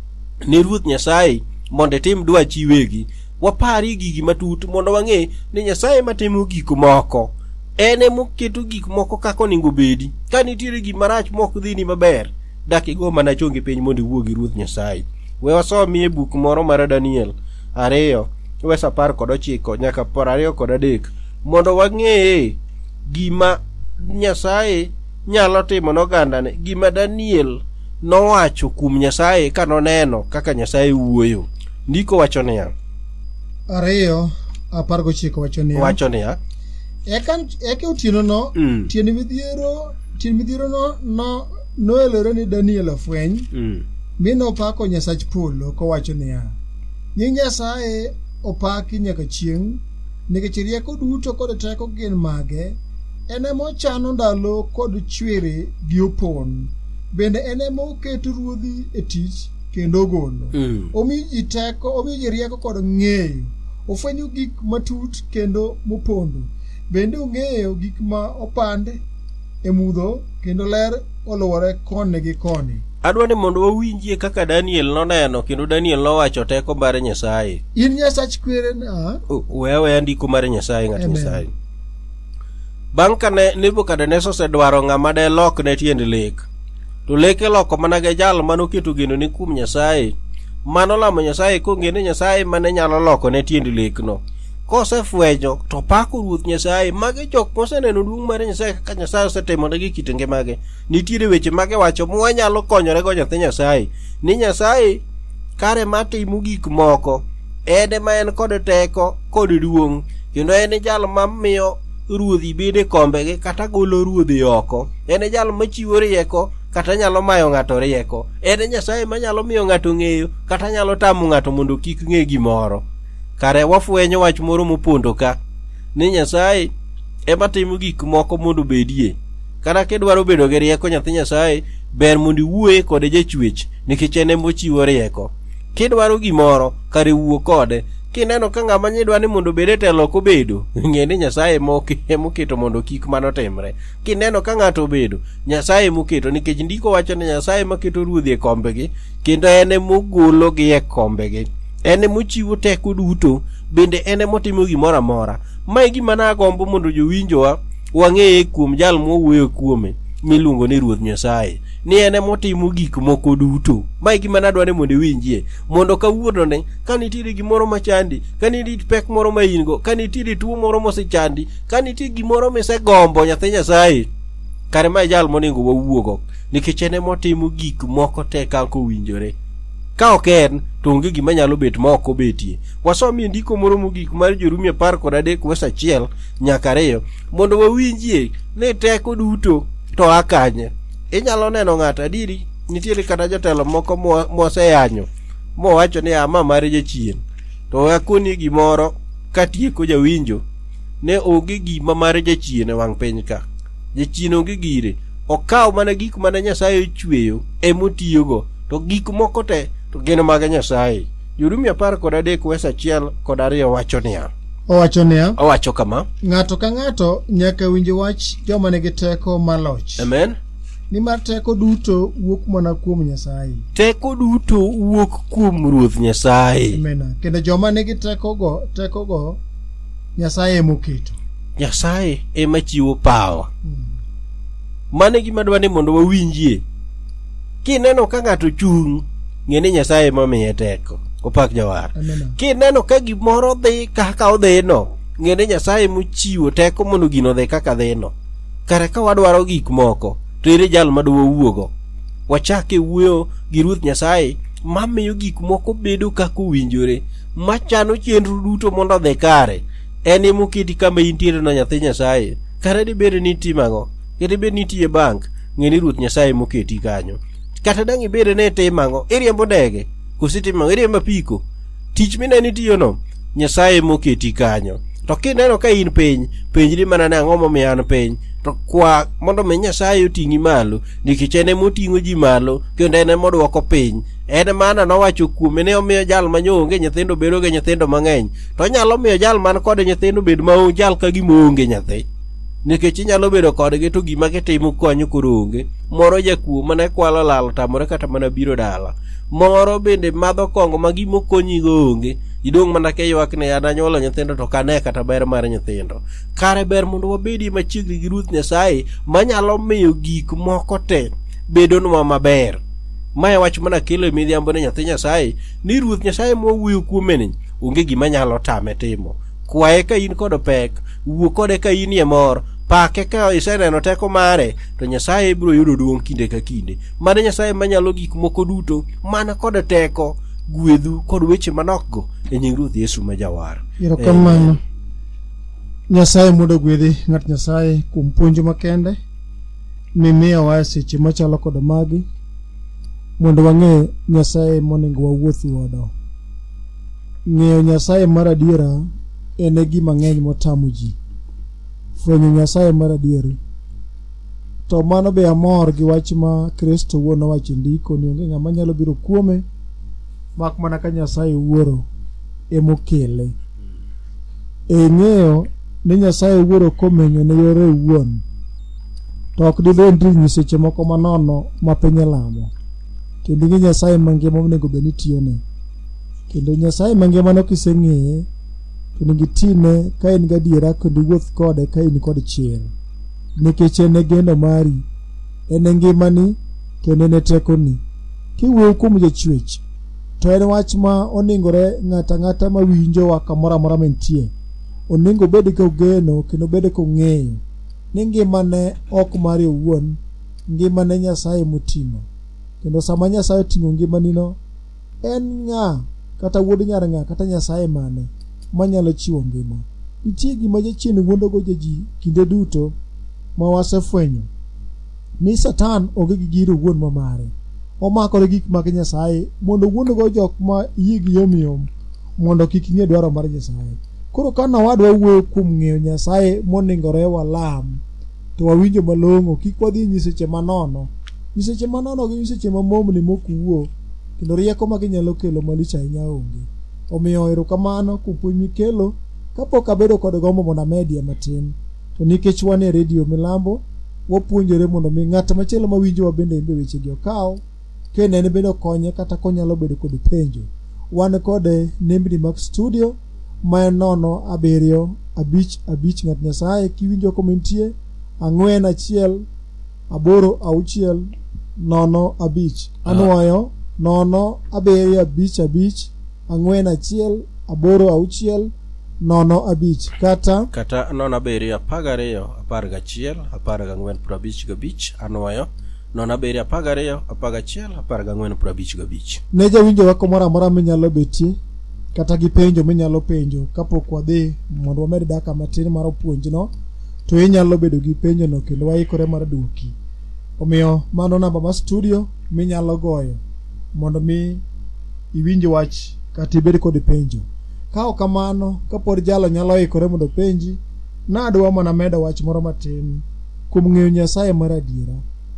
ni Ruoth Nyasaye mondo tim dwachi wegi. Wapari gigi matut mondo wang'e ni Nyasaye matimo gik moko ene moketo gik moko kako ningo bedi. Ka nitiere gima rach mok dhini maber, dak igo mana chongi piny mondo iwuo gi Ruoth Nyasaye. We wasomi e buk moro mar Daniel ariyo wes apar kod ochiko nyaka por ariyo kod adek mondo wang'e gima Nyasaye nyalo timo n'ogandane, gima Daniel nowacho kuom Nyasaye ka noneno kaka Nyasaye wuoyo. Ndiko wacho niya ariyo apar gochiko wacho niya wacho niya eka eka otieno no mm. tieni midhiero tieni midhiero no no noelore ni Daniel afweny mm. mi nopako Nyasach polo kowacho niya nying Nyasaye opaki nyaka chieng' nikech rieko duto kod teko gin mage. En ema ochano ndalo kod chwere gi opon, bende en ema oketo ruodhi e tich kendo golo mm. omiyo ji teko, omiyo ji rieko kod ng'eyo, ofwenyo gik matut kendo mopondo, bende ong'eyo gik ma opande e mudho kendo ler oluwore koni gi koni. Adwa ni mondo wawinjie kaka Daniel noneno kendo Daniel nowacho teko mar Nyasaye. In Nyasach kwere na wewe andiko mar Nyasaye ng'at Nyasaye. Bang' kane Nebukadneza osedwaro ng'ama de lok ne tiend lek, to leke loko mana ge jal manoketo geno ni kuom Nyasaye, mano lamo Nyasaye kong'e ni Nyasaye mane nyalo loko ne tiend lekno. Kosefwenyo to pako Ruoth Nyasaye, mage jok moseneno duong' mar Nyasaye kaka Nyasaye osetimo negi kit ngimagi. Nitiere weche mage wacho mwanyalo konyore go nyathi Nyasaye, ni Nyasaye kare matimo gik moko, ene ma en kod teko kod duong', kendo en jal mamiyo ruodhi bede kombegi kata golo ruodhi oko. En jal machiwo rieko kata nyalo mayo ng'ato rieko. En Nyasaye manyalo miyo ng'ato ng'eyo kata nyalo tamo ng'ato mondo kik ng'e gimoro. Kare wafwenyo wach moro mopondo ka, ni Nyasaye ema timo gik moko mondo bedie. Kata kidwaro bedo gi rieko nyathi Nyasaye, ber mondo iwuoye kod jachwech, nikech en ema ochiwo rieko. Kidwaro gimoro, kare wuo kode. Kineno ka ng'ama nyidwa ni mondo bede telo ok obedo, ng'e ni Nyasaye moketo mondo kik mano timre. Kineno ka ng'ato obedo, Nyasaye moketo, nikech ndiko wacho ni Nyasaye maketo ruodhi e kombegi, kendo en ema ogologi e kombegi. En ema ochiwo teko duto, bende en ema otimo gimoro amora. Ma e gima nagombo mondo jowinjowa wang'eye kuom jal mowuoyo kuome miluongo ni Ruoth Nyasaye, ni en ema otimo gik moko duto. Ma e gima nadwani mondo iwinjie, mondo kawuono ne ka nitiere gimoro machandi, ka nitiere pek moro ma in-go, ka nitiere tuo moro mosechandi, ka nitiere gimoro misegombo nyathi Nyasaye, kare ma e jal monego wawuogo, nikech en ema otimo gik moko te kaka owinjore. Ka ok en, to onge gima nyalo bet ma ok obetie. Wasomi ndiko moro mogik mar Jorumi apar kod adek wes achiel nyaka ariyo, mondo wawinjie ni teko duto to akanye. Inyalo neno ng'ato adiri, nitiere kata jotelo moko moseyanyo mowacho ni ama mare jachien, to akoni gimoro katieko jawinjo, ne onge gima mare jachien e wang' piny ka. Jachien onge gire, okaw mana gik mana Nyasaye ochweyo emotiyogo, to gik moko te to gin mag Nyasaye. Jorumi apar kod adek wes achiel kod ariyo wacho niya. Owacho niya. Owacho kama. Ng'ato ka ng'ato nyaka winj wach joma nigi teko maloch. Amen. Nimar teko duto wuok mana kuom Nyasaye. Teko duto wuok kuom Ruoth Nyasaye. Amen. Kendo joma nigi teko go, teko go Nyasaye ema oketo. Nyasaye ema chiwo power. Hmm. Mane gima dwani mondo wawinjie. Kineno ka ng'ato chung', ng'e ni Nyasaye ema miye teko. Opak Jawar. Kineno ka gimoro dhi kaka odhino, ng'e ni Nyasaye mochiwo teko mondo gino dhi kaka dhino. Kare ka wadwaro gik moko, to ere jal ma dwawuogo. Wachake wuoyo gi Ruoth Nyasaye mamiyo gik moko bedo kaka owinjore, machano chenro duto mondo odhi kare. En ema oketi kama intiere na nyathi Nyasaye. Kare dibed ni itimango, kata dibed ni itie bank, ng'e ni Ruoth Nyasaye moketi kanyo. Kata dang' ibed ni itimango, iriembo ndege, kositimango, iriembo apiko, tich mineni tiyono, Nyasaye moketi kanyo. To kineno ka in piny, penjri mana ni ang'o momiyo an piny, to kwa mondo mi Nyasaye oting'i malo, nikech en ema oting'o ji malo, kendo en ema oduoko piny. En mana nowacho kuome ni omiyo jal manyonge nyithindo bedo gi nyithindo mang'eny, to onyalo miyo jal man kod nyithindo bed maonge, jal ka gima onge nyathi. Nikech inyalo bedo kodgi to gima gitimo konyo koro onge. Moro jakuo mane kwalo lal tamore kata mana biro dala. Moro bende madho kongo ma gima okonyigo onge. Idong' mana ke ywak ni an anyuolo nyithindo to kane kata ber mar nyithindo. Kare ber mondo wabedi machiegni gi Ruoth Nyasaye manyalo miyo gik moko te bedonwa maber. Mae wach mana kelo e midhiambo ne nyathi Nyasaye ni Ruoth Nyasaye mowuoyo kuome ni onge gima nyalo tame timo. Kwaye ka in kod pek, wuo kode ka in e mor, pake ka iseneno teko mare, to Nyasaye biro yudo duong' kinde ka kinde. Mane Nyasaye manyalo gik moko duto, mana kod teko, gwedhu kod weche manokgo e nying Ruoth Yesu ma Jawar. Erokamano. Nyasaye mondo gwedhi ng'at Nyasaye kuom puonj makende mimiyowa seche machalo kod magi, mondo wang'e Nyasaye monego wawuoth godo. Ng'eyo Nyasaye mar adiera en gima ng'eny motamo ji. Fwenyo Nyasaye mar adiera, to mano be amor gi wach ma Kristo wuon owacho ndiko ni onge ng'ama nyalo biro kuome mak mana ka Nyasaye wuoro emokele. E ng'eyo ni Nyasaye wuoro komenyo ne yore wuon, to ok didendri nyiseche moko manono ma piny lamo. Kendo ng'e Nyasaye mangima monego bed ni tiyone. Kendo Nyasaye mangima no kiseng'eye, to nigi tine ka in gadiera kendo wuoth kode ka in kod chir. nikech en e geno mari, en e ngimani, kendo en e tekoni. Kiwuoyo kuom jachwech, to en wach ma oningore ng'ata ng'ata ma winjowa kamoro amora mantie oningo bed kogeno kendo bed kong'eyo ni ngimane ok mare owuon, ngimane Nyasaye moting'o. Kendo sama Nyasaye oting'o ngimanino, en ng'a kata wuod nyar ng'a kata Nyasaye mane manyalo chiwo ngima. Nitie gima jachien wuondogo ji kinde duto ma wasefwenyo ni Satan onge gi giro wuon ma mare. Omakore gik mag Nyasaye mondo wuondogo jok ma yigi yom yom mondo kik ng'e dwaro mar Nyasaye. Koro ka nawadwa wuoyo kuom ng'eyo Nyasaye moningore walam, to wawinjo malong'o, kik wadhi nyiseche manono. Nyiseche manono gi nyiseche mamomni mokuwo, kendo rieko ma ginyalo kelo malich ahinya onge. Omiyo erokamano kuom puonj mikelo. Kapok abedo kod gombo mondo amedie matin, to nikech wan e redio Milambo, wapuonjore mondo mi ng'at machielo mawinjowa bende embe wechegi okaw kendo en bende okonye kata konyalo bedo kod penjo. Wan kod nembni mag studio ma en nono abiriyo abich abich ng'at Nyasaye kiwinjo komentie ang'wen achiel aboro auchiel nono abich. Anuoyo nono abiriyo abich abich ang'wen achiel aboro auchiel nono abich kata kata nono abiriyo apagariyo apar gachiel apar gang'wen prabich gabich. Anuoyo nono abiriyo apagariyo apagachiel apar gang'wen prabich gabich. Ne jawinjowa kumoro amora minyalo betie kata gi penjo minyalo penjo kapok wadhi mondo wamed dakika matin mar puonjno, to inyalo bedo gi penjono kendo waikore mar duoki. Omiyo mano namba mar studio minyalo goyo mondo mi iwinj wach kata ibed kod penjo. Ka ok kamano, kapod jalo nyalo ikore mondo penji, nadwa mana medo wach moro matin kuom ng'eyo Nyasaye mar adiera.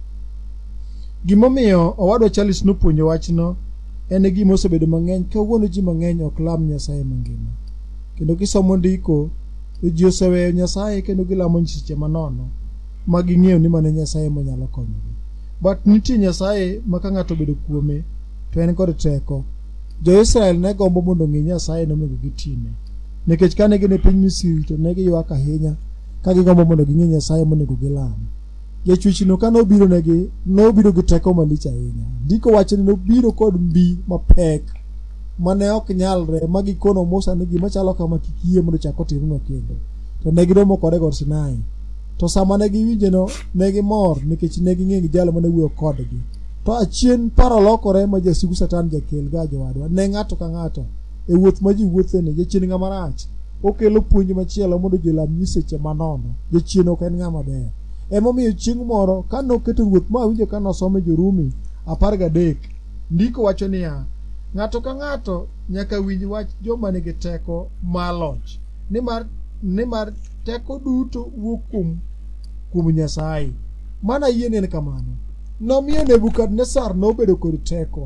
Gimomiyo owadwa Charles nopuonjo wachno en gima osebedo mang'eny. Kawuono ji mang'eny ok lam Nyasaye mangima, kendo kisomo ndiko ji oseweyo Nyasaye kendo gilamo nyiseche manono ma ging'eyo ni mane Nyasaye manyalo konyogi. But nitie Nyasaye ma ka ng'ato obedo kuome to en kod teko. Jo-Israel ne gombo mondo ng'e Nyasaye nomigo gitine, nikech kane gin e piny Misri to ne giywak ahinya ka gigombo mondo ging'e Nyasaye monego gilam. Jachwechno ka nobiro negi, nobiro gi teko malich ahinya. Ndiko wacho ni nobiro kod mbi mapek mane ok nyalre, ma gikono Musa ni gima chalo kama kik yie mondo chak otimnwa kendo. To ne giromo kode Got Sinai. To sama ne giwinjeno ne gimor nikech ne ging'e jalo mane wuoyo kodgi. To achien paro lokore ma jasigu Satan jakel ga jowadwa ne ng'ato ka ng'ato e wuoth ma ji wuothene. Jachien ng'ama rach okelo puonj machielo mondo ji lam nyiseche manono. Jachien ok en ng'ama ber. Emomiyo chieng' moro ka noketo ruoth ma winjo ka nosome Jorumi apar gadek, ndiko wacho niya, ng'ato ka ng'ato nyaka winj wach joma nigi teko mar loch, nimar nimar teko duto wuok kuom kuom Nyasaye. Mana yien en kamano. Nomiyo Nebukadnesar nobedo kod teko.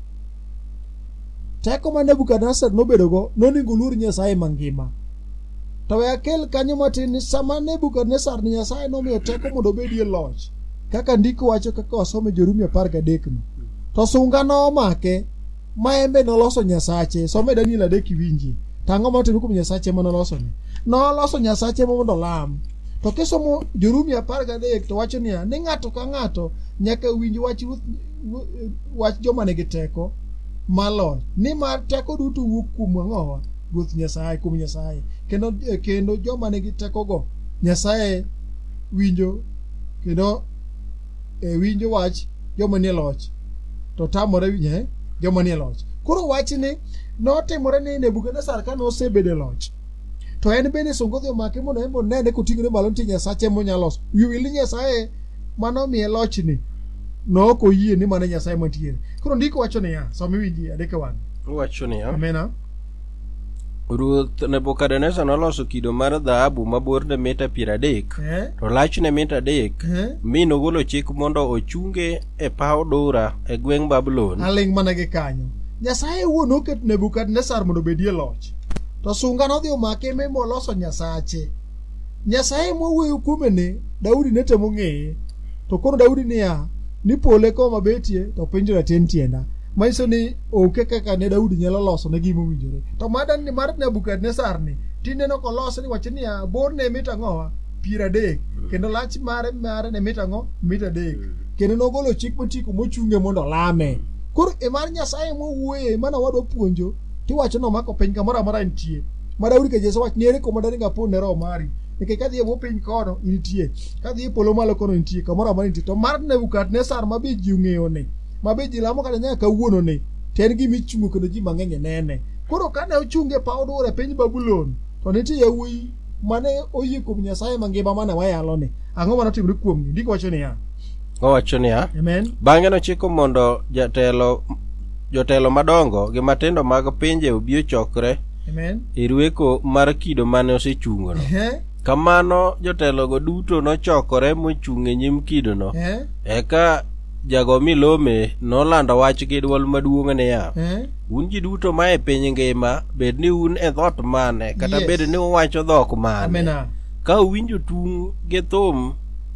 Teko ma Nebukadnesar nobedogo noningo luor Nyasaye mangima. To we akel kanyo matin ni sama Nebukadnesar ni Nyasaye nomiyo teko mondo obedie loch, kaka ndiko wacho kaka wasome Jorumi apar gadek no. To sunga nomake ma embe noloso nyasache. Some Daniel adek iwinji. Tang'o matimo kuom nyasache ma nolosone. Noloso nyasache mondo lam. To kisomo Jorumi apar gadek to wacho niya, ni ng'ato ka ng'ato nyaka winj wach wach joma nigi teko malo, nimar teko duto wuok kuom ang'owa Ruoth Nyasaye, kuom Nyasaye. Kendo kendo joma nigi teko go Nyasaye winjo kendo e winjo wach joma nie loch to tamore winje joma nie loch. Koro wachni notimore ni Nebukadnesar ka nosebedo loch, to en bende songodhi omake mondo en nene koting'ore malo nitie nyasache monyalo loso. Wil Nyasaye manomiye lochni nok oyie ni mane Nyasaye mantiere. Koro ndiko wacho niya, som iwinji adek wang'. Wacho niya, amena. Ruoth Nebukadnesar noloso kido mar dhahabu ma borne mita piero adek, eh? to lachne mita adek, eh? mi nogolo chik mondo ochunge e paw Dura e gweng' Babulon. Aling mana gi kanyo. Nyasaye wuon oket Nebukadnesar mondo bedie loch. To sunga nodhi omake me moloso nyasache. Nyasaye mowuoyo kuome ne Daudi ne temo ng'eye. To koro Daudi niya, ni pole koma betie to pinjo raten tienda. Maiso ni oke kaka ne Daudi nyalo loso ne gima owinjore. To madan ni mar Nebukadnesar ni tinde no koloso ni wacho niya, bor ne mita ng'owa piero adek kendo lach mare mare ne mita ang'o mita adek kendo nogolo chik motiko mochunge mondo lame. Koro e mar Nyasaye mowuoye mana wadwa puonjo tiwacho nomako piny kamoro amora nitie. Madaudi ka Yesu wach niere kuma dani ngapon ne roho mari. Nikech kadhi e bwo piny kono nitie. Kadhi e polo malo kono nitie kamoro amora nitie. To mar Nebukadnesar mabe ji ong'eyo ne. Mabe ji lamo kata nyaka kawuono ne. To en gima ichungo kendo ji mang'eny nene. Koro kane ochunge paw duore e piny Babulon to nitie yawuoyi mane oyie kuom Nyasaye mangima mane wayalo ne. Ang'o manotimre kuomgi? Ndiko wacho niya. Owacho niya. Amen. Bang'e nochiko mondo jatelo jotelo madongo gi matindo mag pinje obi ochokre. Amen. Irweko mar kido mane osechungono. Eh. Kamano jotelo go duto nochokore mochung'e nyim kido no. Eh. Eka jago milome nolando wach gi dwol maduong' niya. Eh. Un ji duto ma e piny ngima bed ni un e dhot mane kata Yes. bed ni uwacho dhok mane. Amen. Ka uwinjo tung gi thum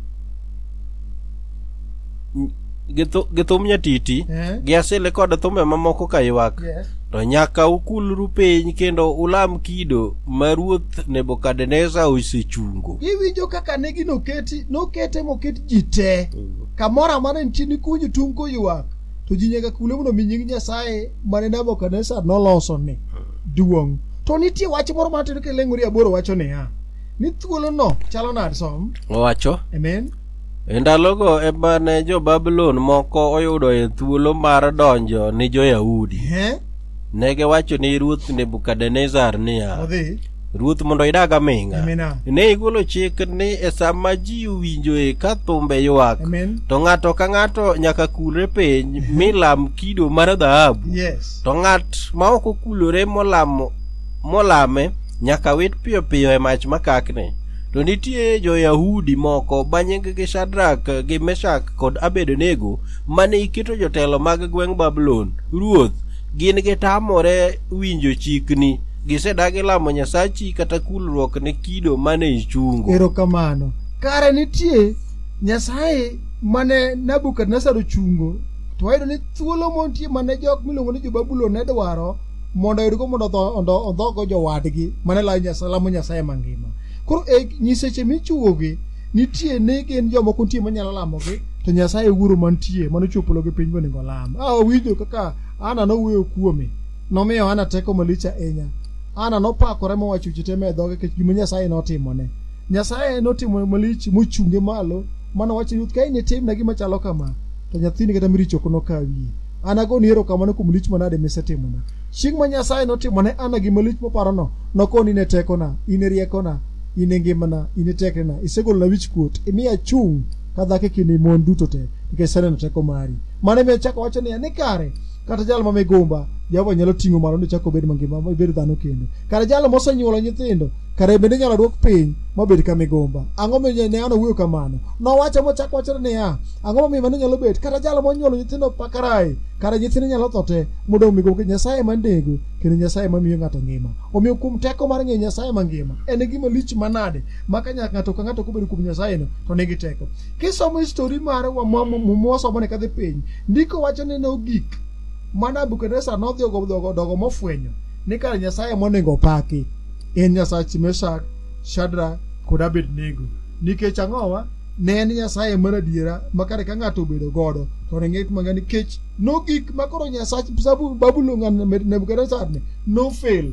gi thum nyatiti Eh. gi asile kod thumbe mamoko kaywak. Yes. To nyaka ukulru piny kendo ulam kido ma ruoth Nebukadneza osechungo. Iwinjo kaka negi noketi nokete moket ji te kamoro amora nitie ni kunyo tung koywak to ji nyaka kule mondo mi nying Nyasaye mane Nebukadnesar noloso ni duong'. To nitie wach moro matero ke leng'ori aboro wacho niya ni thuolo no chalo nade som. Owacho. Amen. E ndalogo ema ne jo Babylon moko oyudo e thuolo mar donjo ni jo Yahudi. Eh. Nege wacho ni ruoth Nebukadnezar niya. Odhi. Ruoth mondo idag aming'a. Amen. Ne igolo chik ni e sama ji winjoe ka thumbe ywak. Amen. To ng'ato ka ng'ato nyaka kulre piny milam kido mar dhahabu. Yes. To ng'at ma ok okulore molamo molame nyaka wit piyo piyo e mach makakne. To nitie jo Yahudi moko banyeng' Shadrak gi Meshak kod Abednego mane iketo jotelo mag gweng' Babylon. Ruoth gin gitamore winjo chikni, gisedagi lamo Nyasachi kata kulruok ne kido mane ichungo. Erokamano. Kare nitie Nyasaye mane Nebukadnesar ochungo to wayudo ni thuolo montie mane jok miluongo ni jo Babulon ne dwaro mondo oyudgo mondo odhogo jowadgi mane lamo Nyasaye mangima. Koro e nyiseche michuogi nitie ne gin jomoko nitie manyalo lamogi to Nyasaye wuoro mantie manochopologi piny bonego lam. Ah, winjo kaka Ana nowuoyo kuome nomiyo Ana teko malich ahinya. Ana nopakore mowacho chite me dhoge kech gima Nyasaye notimone. Nyasaye notimo malich mochunge malo manowacho ruth ka initimna gima chalo kama to nyathini kata miricho kono kawie. Ana go ni erokamano kuom lich manade misetimona. Chieng' ma Nyasaye notimone Ana gima lich moparono nokoni ne tekona, ine riekona, ine ngimana, ine tekna, isegolona wich kuot, imiya chung' ka dhake kinde mon duto te nikech saneno teko mari. Mane me chako wacho niya ni kare kata jal ma migumba Jehova nyalo ting'o malo ni chako bed mangima mabed dhano kendo. Kare jal mosenyuolo nyithindo kare bende nyalo dwok piny mabed ka migumba. Ang'o miyo ne ano wuoyo kamano? Nowacho mochako wacho niya ang'o miyo mano nyalo bet kata jal monyuolo nyithindo pakarai kare nyithindo nyalo tho te modong' migumba. Nyasaye mandego kendo Nyasaye mamiyo ng'ato ngima. Omiyo kuom teko mar ng'eyo Nyasaye mangima en gima lich manade maka nyaka ng'ato ka ng'ato kobedo kuom Nyasaye no to nigi teko. Kisomo histori mare wa mwasomo ne kadhi piny ndiko wacho ni nogik mana Nebukadnesar nodhi ogo dogo mofwenyo ni kare Nyasaye monego paki en Nyasach Meshak, Shadrach kod Abednego. Nikech ang'owa ne en Nyasaye mar adiera makare ka ng'ato obedo godo to ne ng'et mang'ani nikech nogik makoro Nyasach Babulon Nebukadnesar ne no fail.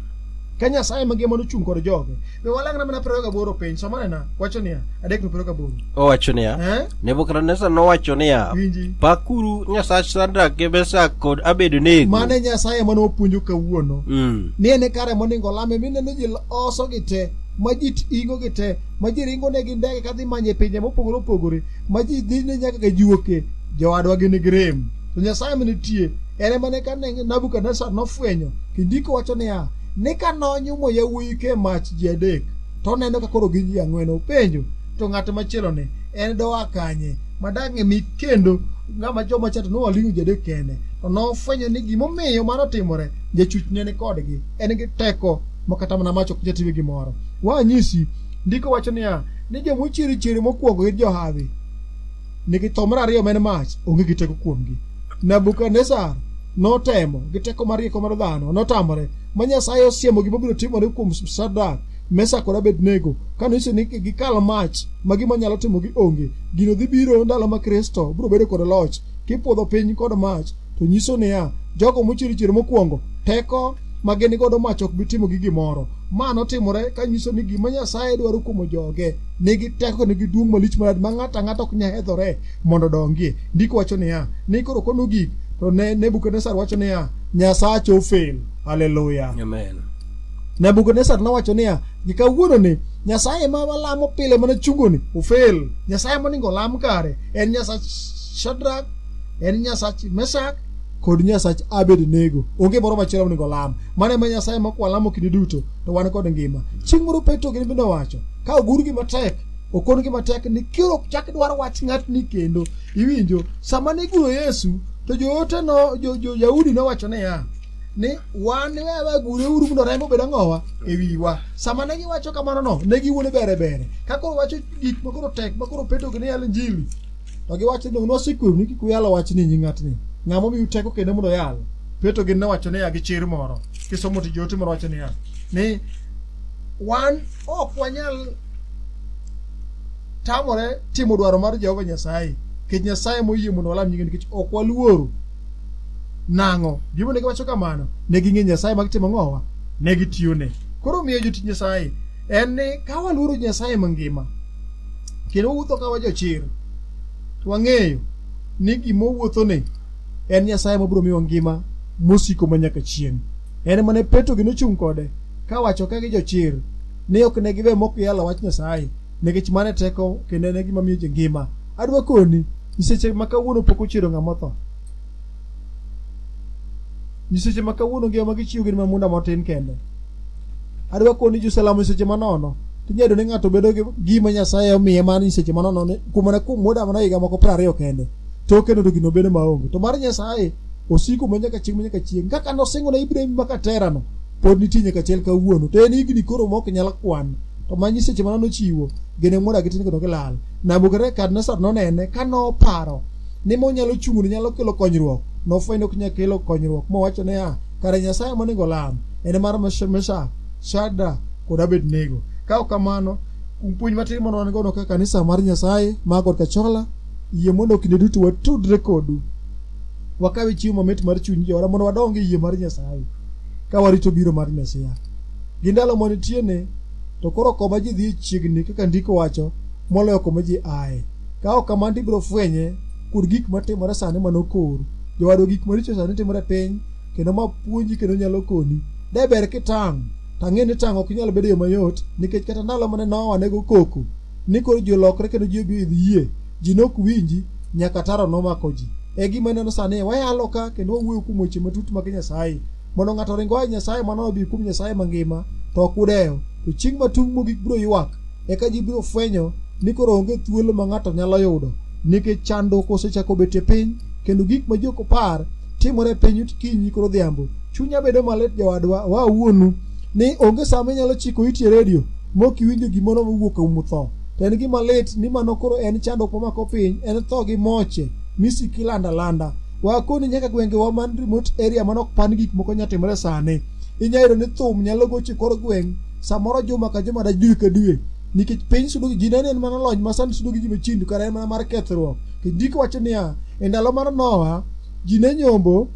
Ka Nyasaye mangima nochung' kod joge. Be walang'na mana piero gaboro piny somanena wacho niya adek no piero gaboro. Owacho niya. Eh? Nebukadnezar nowacho niya. Winji. Pakuru Nyasach Shadrach gi Meshak kod Abednego. Mane Nyasaye manopuonjo kawuono. Mm. Ni ene kare monego lame mineno ji oso gi te ma ji ingo gi te ma ji ringo ne gi ndege kadhi manye pinje mopogore opogore ma ji dhi ne nyaka ga juoke jowadwa gi rem. To Nyasaye manitie ene mane ka Nebukadnesar nofwenyo kindiko wacho niya ni ka nonyumo yawuoyi ke mach ji adek to neno ka koro gin ji ang'wen openjo to ng'at machielo ne en doa kanye madang'e mi kendo ng'ama joma chato nowaling'o ji adek kende to nofwenyo ni gimomiyo mano timore jachuch ne ni kodgi en gi teko makata mana mach ok jatime gimoro. Wanyisi ndiko wacho niya ni jomochiri chiri mokwongo gin johawi nigi tho mar ariyo men mach onge gi teko kuomgi. Nebukadnesar notemo gi teko mar rieko mar dhano notamore ma Nyasaye osiemo gima biro timore kuom Shadrach Mesa kod Abednego kano ise ni gikalo mach magi manyalo timo gi onge gino dhi biro ndalo ma Kristo biro bedo kod loch kipodho piny kod mach to nyiso niya jogo mochiri chiri mokwongo teko mageni godo mach ok bitimo gi gimoro. Ma notimore ka nyiso ni gima Nyasaye dwaro kuom joge nigi teko nigi duong' malich malad ma ng'ata ng'ata ok nya hedhore mondo dongie. Ndiko wacho niya ni koro kono gik to ne Nebukadnesar wacho niya Nyasache ofel. Haleluya. Amen. Nebukadnesar nowacho niya gikawuono ni Nyasaye ma walamo pile mana chungoni ofel. Nyasaye moningo lam kare en Nyasach Shadrach, en Nyasach Meshach kod Nyasach Abednego. Onge moro machielo moningo lam. Mane ma Nyasaye ma kwalamo kinde duto to wan kod ngima. Chieng' moro Petro gin bende wacho ka ogurgi matek okongi matek ni kiro chak dwaro wach ng'atni kendo iwinjo sama ne guro Yesu to joote no jo, jo Yahudi nowacho niya ni wan wewa gure uru mondo remo bed ang'owa e wiwa. Sama ne giwacho kamano no ne giwuone bere bere ka koro wacho gik makoro tek makoro Petro gi ne yalo Injili to giwacho ni nosikweru ni kik uyalo wach ni nyi ng'atni ng'amo miyu teko kendo mondo yal. Petro gi ne wacho niya gi chir moro kisomo ti joote moro wacho niya ni wan ok wanyal tamore timo dwaro mar Jehova Nyasaye kech Nyasaye moyie mondo walam nyinge nikech ok waluoro nang'o. Gimo ne giwacho kamano ne ging'e Nyasaye mag timo ng'owa ne gitiyone. Koro miyo jotich Nyasaye en ni ka waluoro Nyasaye mangima kendo wuotho ka wajochir to wang'eyo ni gimo wuotho ni en Nyasaye mabiro miyo ngima mosiko manyaka chieng'. En mane Petro gi nochung' kode ka wacho ka gijochir ni ok ne giwe mok yalo wach Nyasaye nikech mane teko kendo ne gima miyo ngima. Adwa koni niseche makawuono pok ochiro ng'ama tho. Niseche makawuono ngima magichiwo gin mamunda motin kende. Adwa koni Jerusalem niseche manono tinyado ni ng'ato bedo gi gima Nyasaye omiye man niseche manono ne kumana kum muda mana higa moko piero ariyo kende to kendo to gino bedo maonge to mar Nyasaye osiko manyaka chieng' manyaka chieng' kaka nosingo na Ibrahim maka terano pod nitie nyaka chel kawuono to en higni koro mok nyal kwan to manyi seche manono chiwo gene moda gitin kendo gilal. Nebukadnesar nonene ka noparo ni monyalo chung'ni nyalo kelo konyruok nofwenyo ok nyalo kelo konyruok mowacho niya kare Nyasaye monego lam en mar Meshach, Shadrach kod Abednego. Ka ok kamano puonj matin mondo wan godo ka kanisa mar Nyasaye Magor Kachola yie mondo kinde duto watudre kodu wakawe chiwo mamit mar chuny jowa mondo wadongi yie mar Nyasaye ka warito biro mar Mesia. Gindalo monitiene to koro koma ji dhi chiegni kaka ndiko wacho moloyo koma ji aye. Ka ok kamano ibiro fwenye kod gik matimore sani manokor jowado gik maricho sani timore piny kendo ma puonji kendo nyalo koni de ber kitang' tang'e ni tang' ok nyal bedo yo mayot nikech kata ndalo mane Nowa nego koko ni koro ji olokre kendo ji obi yie ji nok winji nyaka taro nomako ji. E gima neno sani wayalo ka kendo wawuoyo kuom weche matut mag Nyasaye mondo ng'ato ring oa Nyasaye mano obi kuom Nyasaye mangima to ok udewo to chieng' matung' mogik biro ywak eka ji biro fwenyo ni koro onge thuolo ma ng'ato nyalo yudo nikech chandruok osechako betie piny kendo gik ma jok opar timore piny kinyi koro dhiambo. Chunya bedo malit jowadwa wawuonu ni onge sama inyalo chiko iti redio mok iwinjo gimoro mowuok kuom tho. To en gima lit ni mano koro en chandruok mamako piny en tho gi moche misiki landa landa. Wakoni nyaka gwenge wa man remote area manok pan gik moko nyatimore sani. Inyayudo ni thum nyalo goche kor gweng' samoro juma ka juma da dwe ka dwe nikech piny sudo gi jinene en mana lony masani sudo gi ji machindu kara en mana mar kethruok. Ndiko wacho niya e ndalo mar Nowa ji ne nyombo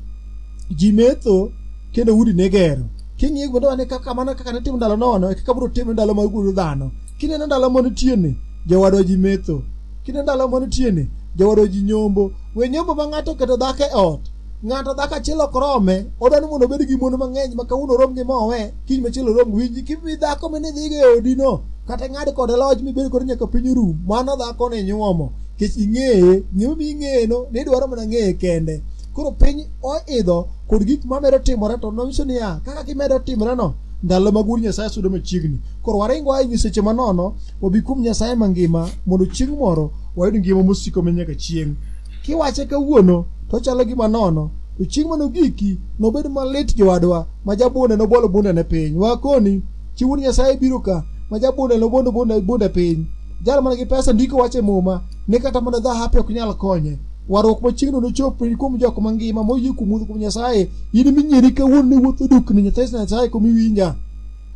ji metho kendo udi ne gero. King'iyo gwendo ane kaka mana kaka ne timo ndalo Nowa no kaka biro timo ndalo mag guro dhano. Kineno ndalo monitiene jowadwa ji metho. Kineno ndalo monitiene jowadwa ji nyombo. We nyombo ma ng'ato keto dhako e ot. Ng'ato dhako achiel ok rome odwani mondo obed gi mon mang'eny ma kawuono rom gi mowe kiny machielo rom winji kibi dhako mane dhigo e odino kata ng'ad kode loj mibed kod nyaka piny rum mano dhako ne nyuomo kech ing'eye nyimo mi ing'eye no ni dwaro mana ng'eye kende. Koro piny oidho kod gik mamedo timore to nonyiso niya kaka gimedo timore no ndalo mag wuod Nyasaye sudo machiegni. Koro waringo ahinya seche manono wabi kuom Nyasaye mangima mondo chieng' moro wayud ngima mosiko manyaka chieng'. Kiwache kawuono to chalo gima nono to chieng' manogiki nobed malit jowadwa ma jabunde nobolo bunde ne piny. Wakoni chi wuod Nyasaye biro ka ma jabunde nobondo bunde bunde piny. Jal man gi pesa ndiko wache muma ni kata mondo dhahapi ok nyal konye. Warruok machiegni nochop kuom jok mangima moyie kuom wuotho kuom Nyasaye. In minyiri kawuono ni wuotho duk ni Nyasaye Nyasaye komi winja.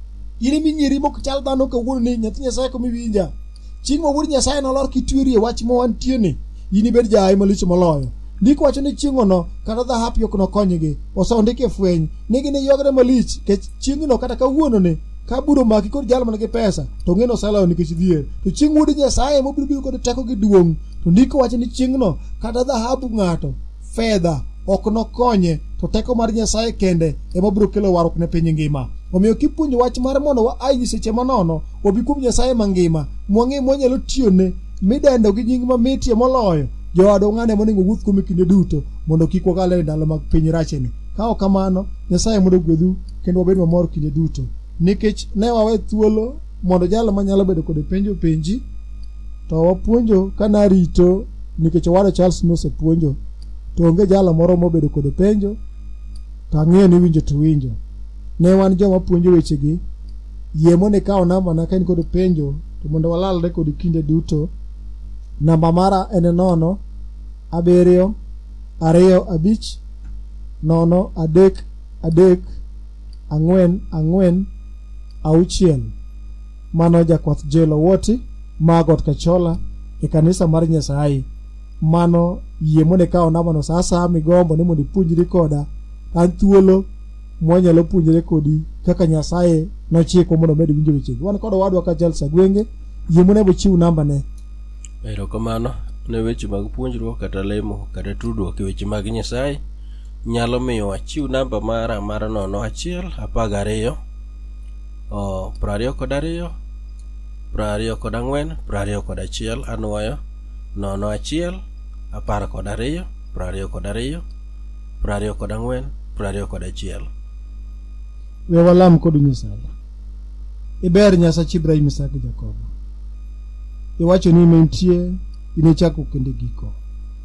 Yini minyiri mok chal dhano ka wuon ni nyathi Nyasaye ko miwinja. Chieng' ma wuod Nyasaye nolor kitweri e wach ma wantie ni. Yini bed jaai malich moloyo. Ndiko wacho ni chieng'o no kata dhahap yok no konygi. Osondike fweny. Nigi ni yogre malich ke chieng' no kata ka wuono ni ka buro maki kod jal manigi pesa to ng'eno sala nikech dhier. To chieng' wuod Nyasaye mobiro biro kod teko gi duong'. To ndiko wacho ni chieng' no kata dhahabu ng'ato fedha ok no konye to teko mar Nyasaye kende ema biro kelo warruok ne piny ngima. Omiyo kipuonjo wach mar mondo wa ai seche manono obi kuom Nyasaye mangima mwang'e mwanyalo tiyone midendo gi nying mamitie moloyo joado ng'ane monego wuoth kuom kinde duto mondo kik wakal e ndalo mag piny rachni. Ka ok kamano Nyasaye mondo gwedhu kendo wabed mamor kinde duto nikech ne wawe thuolo mondo jalo manyalo bedo kod penjo penji to wapuonjo kana rito nikech owado Charles nosepuonjo to onge jalo moro mobedo kod penjo to ang'eyo ni winjo to winjo. Ne wan joma puonjo wechegi yie mone kawo namba na kain kod penjo to mondo walalre kod kinde duto. Namba mara en nono abiriyo ariyo abich nono adek adek ang'wen ang'wen auchiel. Mano jakwath jelo woti Magot Kachola e kanisa mar Nyasaye. Mano yie mone kawo namba no sasa migombo ni mondo ipuonjri koda an thuolo mwanyalo puonjre kodi kaka Nyasaye nochiko mondo med winjo wechegi. Wan kod wadwa ka Charles Agwenge yie mone bo chiw namba ne. Erokamano ne weche mag puonjruok kata lemo kata tudruok e weche mag Nyasaye nyalo miyo achiw namba mara mar nono achiel apar gariyo o prariyo kod ariyo prariyo kod ang'wen prariyo kod achiel anwayo nono achiel apar kod ariyo prariyo kod ariyo prariyo kod ang'wen prariyo kod achiel. We walam kod Nyasaye. Iber Nyasaye Ibrahim, Isaka, Jakobo. Iwacho ni mentie inechako kende giko.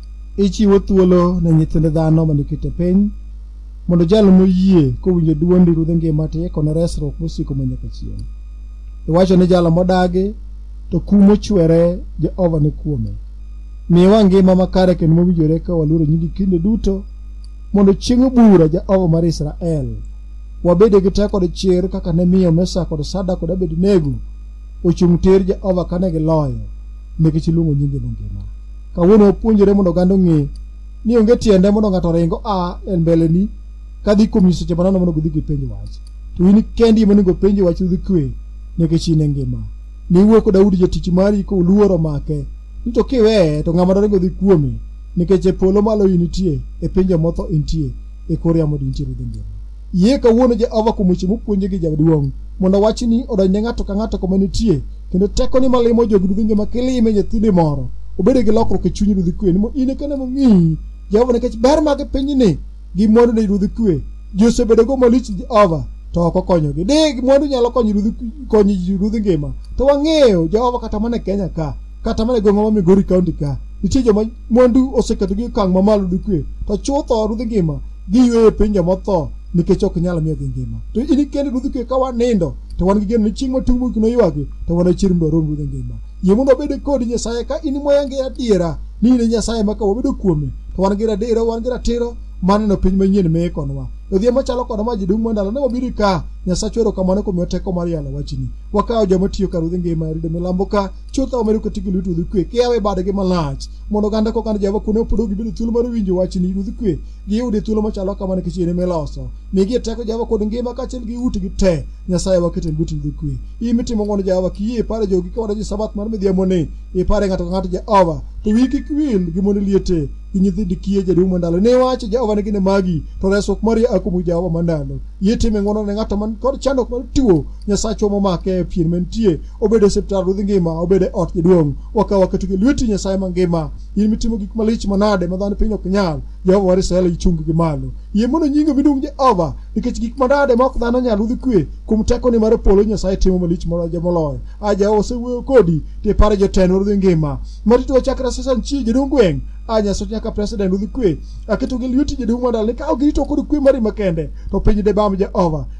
Ichiwo thuolo ne nyithinde dhano manikete piny mondo jalo moyie kowinjo duondi ruodh ngima teko ne resruok mosiko manyaka chieng'. Iwacho ni jalo modagi to kum ochwere Jehova ni kuome. Miwa ngima makare kendo mowinjore ka waluoro nyingi kinde duto mondo chieng' bura Jehova mar Israel wabede gi teko kod chir kaka ne miyo Mesa kod Sada kod Abednego ochung' tir Jehova kane giloyo nikech iluongo nyinge mangima. Kawuono wapuonjore mondo gando ng'e ni onge tiende mondo ng'ato ringo a e mbele ni kadhi kuom seche manano mondo gidhi gipenj wach. To in kendi monego penj wach udhi kwe nikech in ngima. Ni wuok Daudi jatich mari ko luoro make. Nito kiwe to ng'ama ringo dhi kuome nikech e polo malo initie e pinje motho intie e kor yamo intie ruodh ngima. Yie kawuono Jehova kuom weche mopuonje gi jaduong' mondo wach ni odonjne ng'ato ka ng'ato kuma nitie kendo teko ni malimo jogi ruodh ngima kilime nyithinde moro obede gi lokruok e chuny ruodh kwe ni mo ine kane mong'i Jehova nikech ber mag piny ni gi mwandu ne ruodh kwe josebedo go malich Jehova to ok okonyogi. Dig mwandu nyalo konyo ruodh konyo ruodh ngima to wang'eyo Jehova kata mana Kenya ka kata mana gongo ma Migori County ka nitie joma mwandu oseketo gi kang' mamalo ruodh kwe to chutho ruodh ngima giyweyo pinje motho nikech ok nyalo miyo gi ngima. To in kende ruodh kwe ka wanindo to wan gi geno ni chieng' matumo kino ywagi to wan chieng' mdwaro ruodh ngima. Yie mondo obed kod Nyasaye ka in moyange adiera ni ne Nyasaye maka wabedo kuome to wan gi adiera wan gi ratiro maneno piny manyien mekonwa. Odhiambo machalo kod ma jidung' mandalo ne wabiro ka Nyasaye chwero kamano kuom teko mar yalo wachni. Wakawo joma tiyo ka ruodh ngima rido milambo ka chutho wamedo katigi lutu ruodh kwe kiawe badgi malach mondo ganda ko kan Jehova kuno podo gibedo thuolo mar winjo wachni ruodh kwe giyude thuolo machalo kamano kichene meloso migi teko Jehova kod ngima kaachiel gi utgi te Nyasaye wakete lweti ruodh kwe. Imitimo ngono Jehova kiyie pare jogi ka wadaji sabath mar midhiambo ni ipare ng'ato ka ng'ato Jehova to wiki kwil gimone liete gi nyithindi kiye jaduong' mandalo ne wacho Jehova ne gine magi to resruok mari akumu Jehova mandalo. Yetime ngono ne ng'ato man kod chandruok mar tuo Nyasaye chomo make pien mentie obede osiptal ruodh ngima obede ot jaduong' wakawa waketo gi lweti Nyasaye mangima. In mitimo gik malich manade ma dhano piny ok nyal Jehova mar Israel ichung gi malo. Yie mondo nyingo midung Jehova nikech gik manade ma ok dhano nyal ruodh kwe kuom teko ni mar polo Nyasaye timo malich moloyo moloyo. A Jehova osewuoyo kodi te pare jotelo ruodh ngima marito chakra sasa nchi jaduong' gweng' a Nyasaye nyaka president ruodh kwe aketo gi lweti jaduong' mandalo ka ok girito kod kwe mari makende to piny de bam Jehova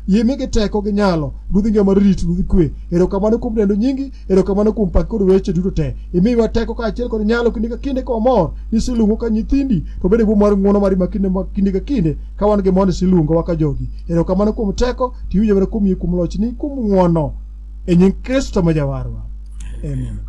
yemige teko gi nyalo Ruodhi ngima rit Ruodhi kwe erokamano kuom dendo nyingi erokamano kuom pak kod weche duto te imiwa teko kaachiel kod nyalo kinde ka kinde komor nisilungo ka nyithindi to bende mar ng'uono mari makinde makinde ka kinde ka wan gi mondo silungo waka jogi erokamano kuom teko tiwinjo mana kuom yie kuom lochni kuom ng'uono e nying Kristo ma jawarwa amen.